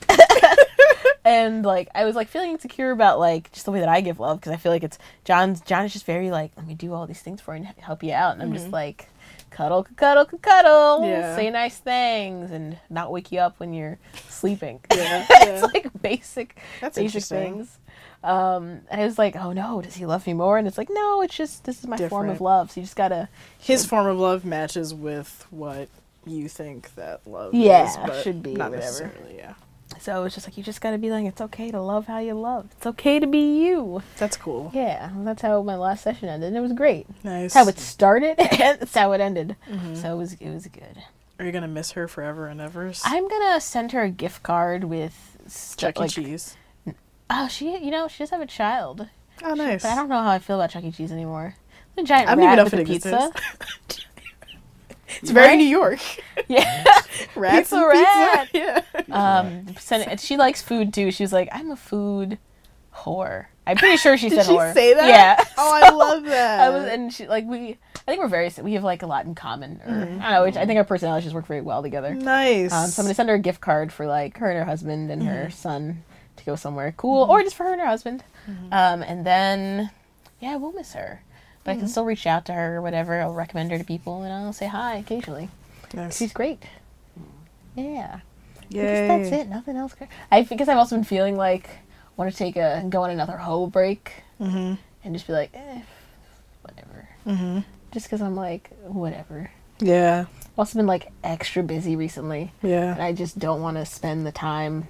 And like I was like feeling insecure about like just the way that I give love, because I feel like it's John's. John is just very like, let me do all these things for you and help you out, and I'm just Mhm. like, cuddle, cuddle, cuddle, Yeah. say nice things, and not wake you up when you're sleeping. Yeah, It's yeah. like basic, That's basic interesting. things. Um, and I was like, oh no, does he love me more? And it's like, no, it's just this is my form of Different. love. So you just gotta. His form of love matches with what you think that love Yeah, is, but should be, not whatever. necessarily. Yeah, So it's just like you just gotta be like, it's okay to love how you love. It's okay to be you. that's cool. Yeah, that's how my last session ended. And it was great. Nice. That's how it started, and that's how it ended. Mhm. So it was it was good. Are you gonna miss her forever and ever? I'm gonna send her a gift card with stuff Chuck E. like, Cheese. oh, she, you know, she does have a child. Oh, nice. But I don't know how I feel about Chuck E. Cheese anymore. The giant I don't even rat know with if a it pizza. exists. It's very New York. Yeah, Rats pizza and rat. pizza. Yeah. Um, send it- she likes food too. She was like, I'm a food whore. I'm pretty sure she Did said she whore. say that? Yeah. Oh, I love that. I was, and she like we. I think we're very. We have like a lot in common. Or Mhm. I don't know. which- I think our personalities just work very well together. Nice. Um, so I'm gonna send her a gift card for like her and her husband and her Mhm. son to go somewhere cool, Mhm. or just for her and her husband. Mhm. Um, and then yeah, we'll miss her, but I can Mhm. still reach out to her or whatever. I'll recommend her to people and I'll say hi occasionally. Nice. She's great. Yeah. I Yay. guess that's it. Nothing else. I guess I've also been feeling like I want to take a go on another whole break Mm-hmm. and just be like, eh, whatever. Mm-hmm. Just because I'm like, whatever. Yeah. I've also been like extra busy recently. Yeah. And I just don't want to spend the time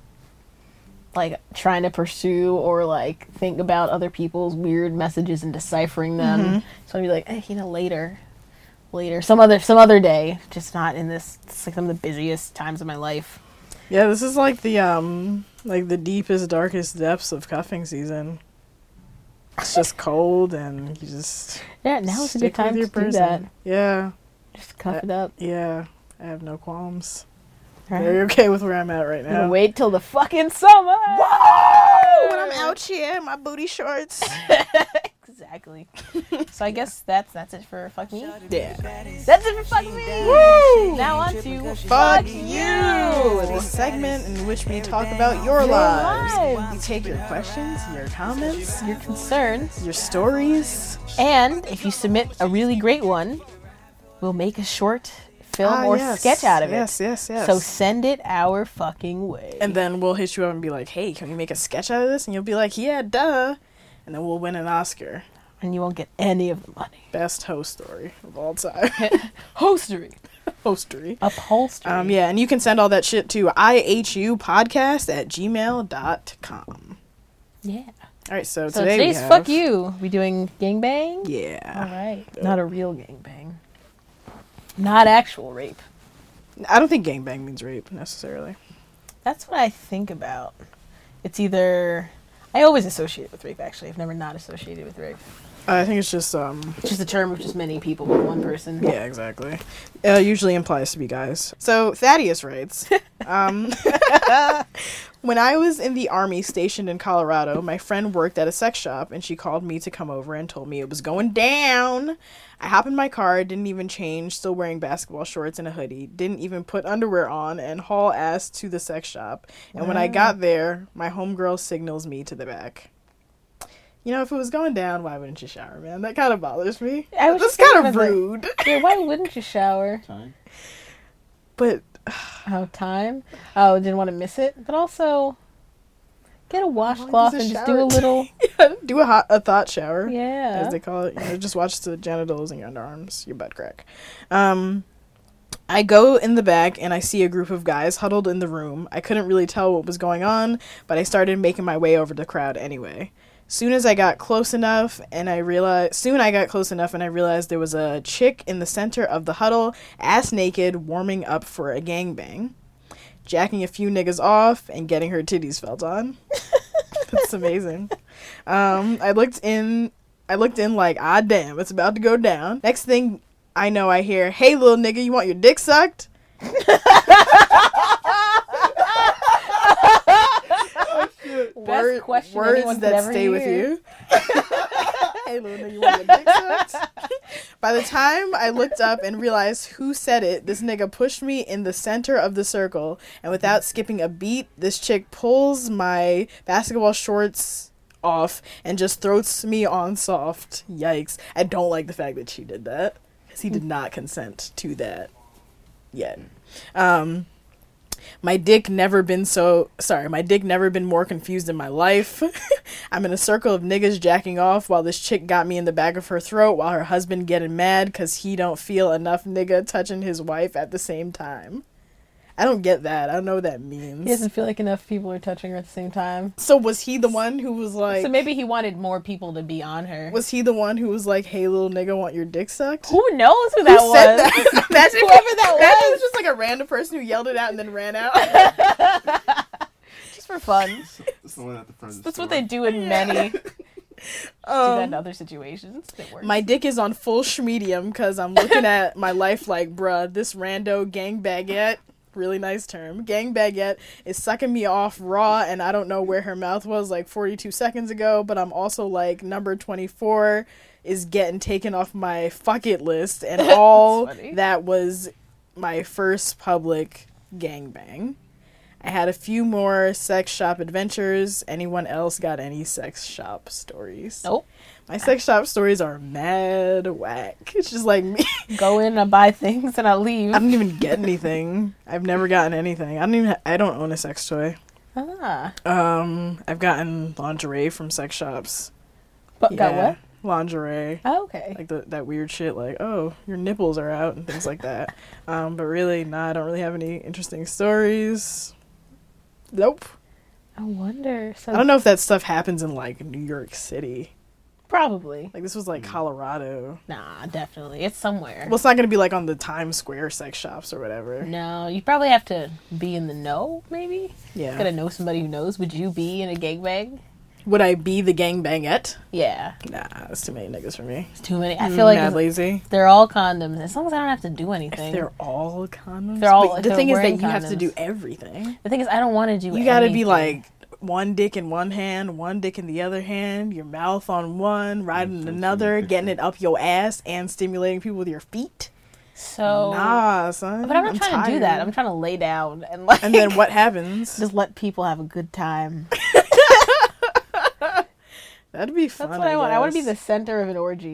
like trying to pursue or like think about other people's weird messages and deciphering them. Mhm. So I'd be like, eh, you know, later. Later. Some other some other day. Just not in this it's like some of the busiest times of my life. Yeah, this is like the um like the deepest, darkest depths of cuffing season. It's just cold and you just Yeah, now is a good stick with time to your do person. that. Yeah. Just cuff Uh, it up. Yeah. I have no qualms. Right. Very okay with where I'm at right I'm gonna now. wait till the fucking summer. Whoa! When I'm out here in my booty shorts. Exactly. So I guess that's that's it for fuck me. Yeah. That's it for fuck me. Woo! Now on to Fuck you! The segment in which we talk about your lives. lives. We take your questions, your comments, your concerns, your stories. and if you submit a really great one, we'll make a short film Ah, or yes. sketch out of Yes, it. yes, yes. So send it our fucking way. And then we'll hit you up and be like, hey, can we make a sketch out of this? And you'll be like, yeah, duh. And then we'll win an Oscar. And you won't get any of the money. Best host story of all time. Hostery. Hostery. Upholstery. Um, yeah, and you can send all that shit to ihupodcast at gmail dot com. Yeah. All right, so, So today we today's have... Fuck You. We doing gangbang? Yeah. All right. Not a real gangbang. Not actual rape. I don't think gangbang means rape, necessarily. That's what I think about. It's either... I always associate it with rape, actually. I've never not associated with rape. I think it's just... um. It's just a term of just many people with one person. Yeah, exactly. Uh, usually implies to be guys. So, Thaddeus writes, um, when I was in the army stationed in Colorado, my friend worked at a sex shop, and she called me to come over and told me it was going down. I hop in my car, didn't even change, still wearing basketball shorts and a hoodie, didn't even put underwear on, and haul ass to the sex shop. And when I Wow. got there, my homegirl signals me to the back. You know, if it was going down, why wouldn't you shower, man? That kind of bothers me. I was That's just thinking kind of about that. rude. Yeah, why wouldn't you shower? Time. But Oh, time? Oh, didn't want to miss it? But also, get a washcloth does a and just do a shower little... do a hot a thought shower. Yeah. As they call it. You know, just watch the genitals and your underarms, your butt crack. Um I go in the back and I see a group of guys huddled in the room. I couldn't really tell what was going on, but I started making my way over the crowd anyway. Soon as I got close enough and I realized soon I got close enough and I realized there was a chick in the center of the huddle, ass naked, warming up for a gangbang, jacking a few niggas off and getting her titties felt on. That's amazing. Um, I looked in I looked in like, ah damn, it's about to go down. Next thing I know, I hear, hey little nigga, you want your dick sucked? Best Word- question words anyone could that ever stay with hear. you. Hey little nigga, you want your dick sucked? By the time I looked up and realized who said it, this nigga pushed me in the center of the circle, and without skipping a beat, this chick pulls my basketball shorts off and just throws me on soft. Yikes. I don't like the fact that she did that, because he did not consent to that yet. Um... My dick never been so sorry, my dick never been more confused in my life. I'm in a circle of niggas jacking off while this chick got me in the back of her throat while her husband getting mad cause he don't feel enough nigga touching his wife at the same time. I don't get that. I don't know what that means. He doesn't feel like enough people are touching her at the same time. So was he the one who was like So maybe he wanted more people to be on her. Was he the one who was like, hey little nigga, want your dick sucked? Who knows who that Who was? said that? Imagine Whoever that imagine it was. was just like a random person who yelled it out and then ran out. Just for fun. That's the one at the front of the That's store. what they do in many. do that Um, in other situations. It works. My dick is on full schmedium because I'm looking at my life like, bruh, this rando gang baguette, really nice term, gang baguette is sucking me off raw, and I don't know where her mouth was like forty-two seconds ago, but I'm also like, number twenty-four is getting taken off my fuck it list, and all funny. that was my first public gangbang. I had a few more sex shop adventures. Anyone else got any sex shop stories? Nope. My sex shop stories are mad whack. It's just like me. Go in and buy things and I leave. I don't even get anything. I've never gotten anything. I don't even. I don't own a sex toy. Ah. Um, I've gotten lingerie from sex shops. But got what? Lingerie. Oh, okay. Like the, that weird shit, like, oh, your nipples are out and things like that. Um, but really, nah, I don't really have any interesting stories. Nope. I wonder. So I don't know if that stuff happens in like New York City. Probably. Like this was like Colorado. Nah, definitely. It's somewhere. Well, it's not gonna be like on the Times Square sex shops or whatever. No, you probably have to be in the know, maybe? Yeah. Gotta know somebody who knows. Would you be in a gangbang? Would I be the gangbangette? Yeah. Nah, that's too many niggas for me. It's too many. I feel like Mad it's- lazy. they're all condoms. As long as I don't have to do anything. If they're all condoms. They're all- But if the they're thing is that wearing you have to condoms. do everything. The thing is, I don't want to do You gotta be anything. like one dick in one hand, one dick in the other hand, your mouth on one, riding another, getting it up your ass, and stimulating people with your feet. So. Nah, son. But I'm not trying to do that. tired. I'm trying to lay down and like. And then what happens? Just let people have a good time. That'd be fun. That's what I, want. I want to be guess. the center of an orgy.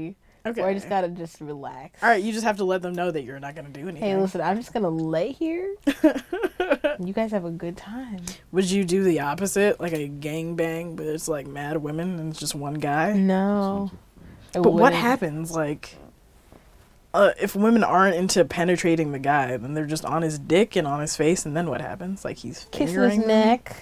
Okay. Or I just gotta just relax. All right, you just have to let them know that you're not gonna do anything. Hey, listen, I'm just gonna lay here. You guys have a good time. Would you do the opposite, like a gangbang, but it's like mad women and it's just one guy? No. I But what wouldn't. happens, like, uh, if women aren't into penetrating the guy, then they're just on his dick and on his face, and then what happens? Like he's Kissing fingering his them? neck.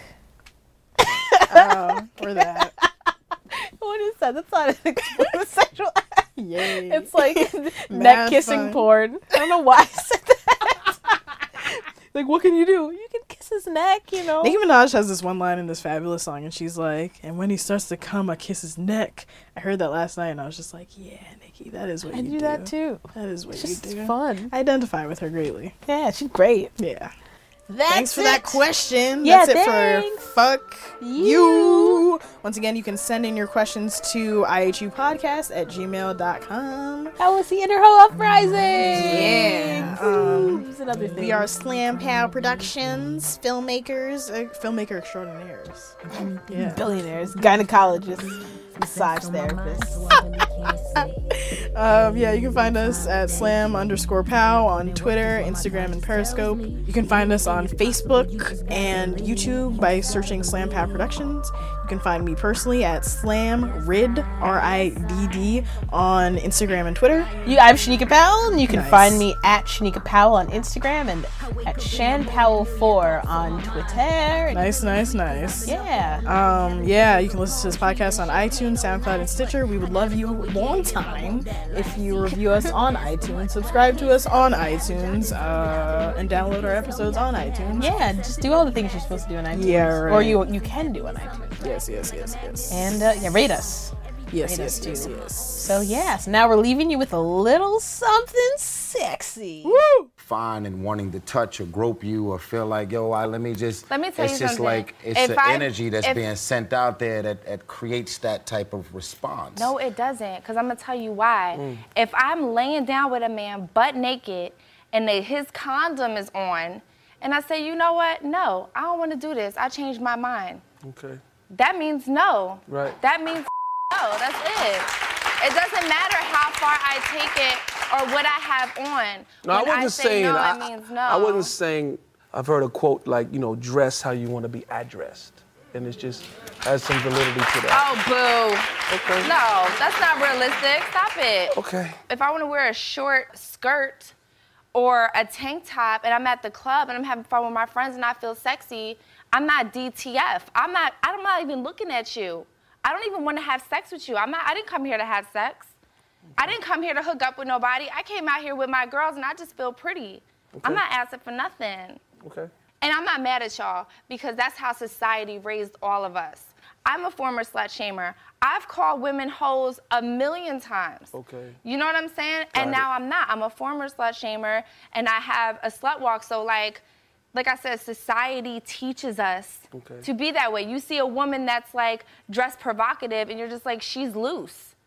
Oh, or that. What is that? That's not an explicit sexual act. Yay. It's like Mad neck kissing fun. porn. I don't know why I said that. Like, what can you do? You can kiss his neck, you know? Nicki Minaj has this one line in this Fabulous song, and she's like, and when he starts to come, I kiss his neck. I heard that last night, and I was just like, yeah, Nicki, that is what I you do do. that too. That is what It's you just do. fun. I identify with her greatly. Yeah, she's great. Yeah. That's Thanks for it. that question. Yeah, That's it thanks. for Fuck You. Once again, you can send in your questions to I H U podcast at gmail dot com. That was the Inner Hoe Uprising. Yeah. Um, Who's another thing? we are Slam Pow Productions, filmmakers, uh, filmmaker extraordinaires. Yeah. Billionaires, gynecologists, massage therapists. Um, yeah, you can find us at slam underscore pow on Twitter, Instagram, and Periscope. You can find us on Facebook and YouTube by searching Slam Pow Productions. You can find me personally at Slam Rid, R I D D, on Instagram and Twitter. You, I'm Shanika Powell, and you can Nice. find me at Shanika Powell on Instagram and at Shan Powell four on Twitter. Nice, nice, nice. Yeah. Um, yeah, you can listen to this podcast on iTunes, SoundCloud, and Stitcher. We would love you a long time if you review us on iTunes, subscribe to us on iTunes, uh, and download our episodes on iTunes. Yeah, just do all the things you're supposed to do on iTunes. Yeah, right. Or you you can do on iTunes. Yes, yes, yes, yes. And uh, yeah, rate us. Yes, Rate yes, us yes, too. yes. So yeah, so now we're leaving you with a little something sexy. Woo! Fine and wanting to touch or grope you or feel like, yo, I, let me just. Let me tell it's you just something. like it's If the I- energy that's if- being sent out there that, that creates that type of response. No, it doesn't, because I'm going to tell you why. Mm. If I'm laying down with a man butt naked and they, his condom is on, and I say, you know what? No, I don't want to do this. I changed my mind. Okay. That means no. Right. That means no. That's it. It doesn't matter how far I take it or what I have on. No, I when wasn't say saying. no, I, it means no. I wasn't saying. I've heard a quote like, you know, dress how you want to be addressed, and it's just has some validity to that. Oh, boo. Okay. No, that's not realistic. Stop it. Okay. If I want to wear a short skirt or a tank top and I'm at the club and I'm having fun with my friends and I feel sexy, I'm not D T F. I'm not, I'm not even looking at you. I don't even want to have sex with you. I'm not, I didn't come here to have sex. I didn't come here to hook up with nobody. I came out here with my girls and I just feel pretty. I'm not asking for nothing. Okay. And I'm not mad at y'all because that's how society raised all of us. I'm a former slut shamer. I've called women hoes a million times. Okay. You know what I'm saying? Got and it. now I'm not. I'm a former slut shamer and I have a slut walk. So like, like I said, society teaches us Okay. to be that way. You see a woman that's like dressed provocative and you're just like, she's loose.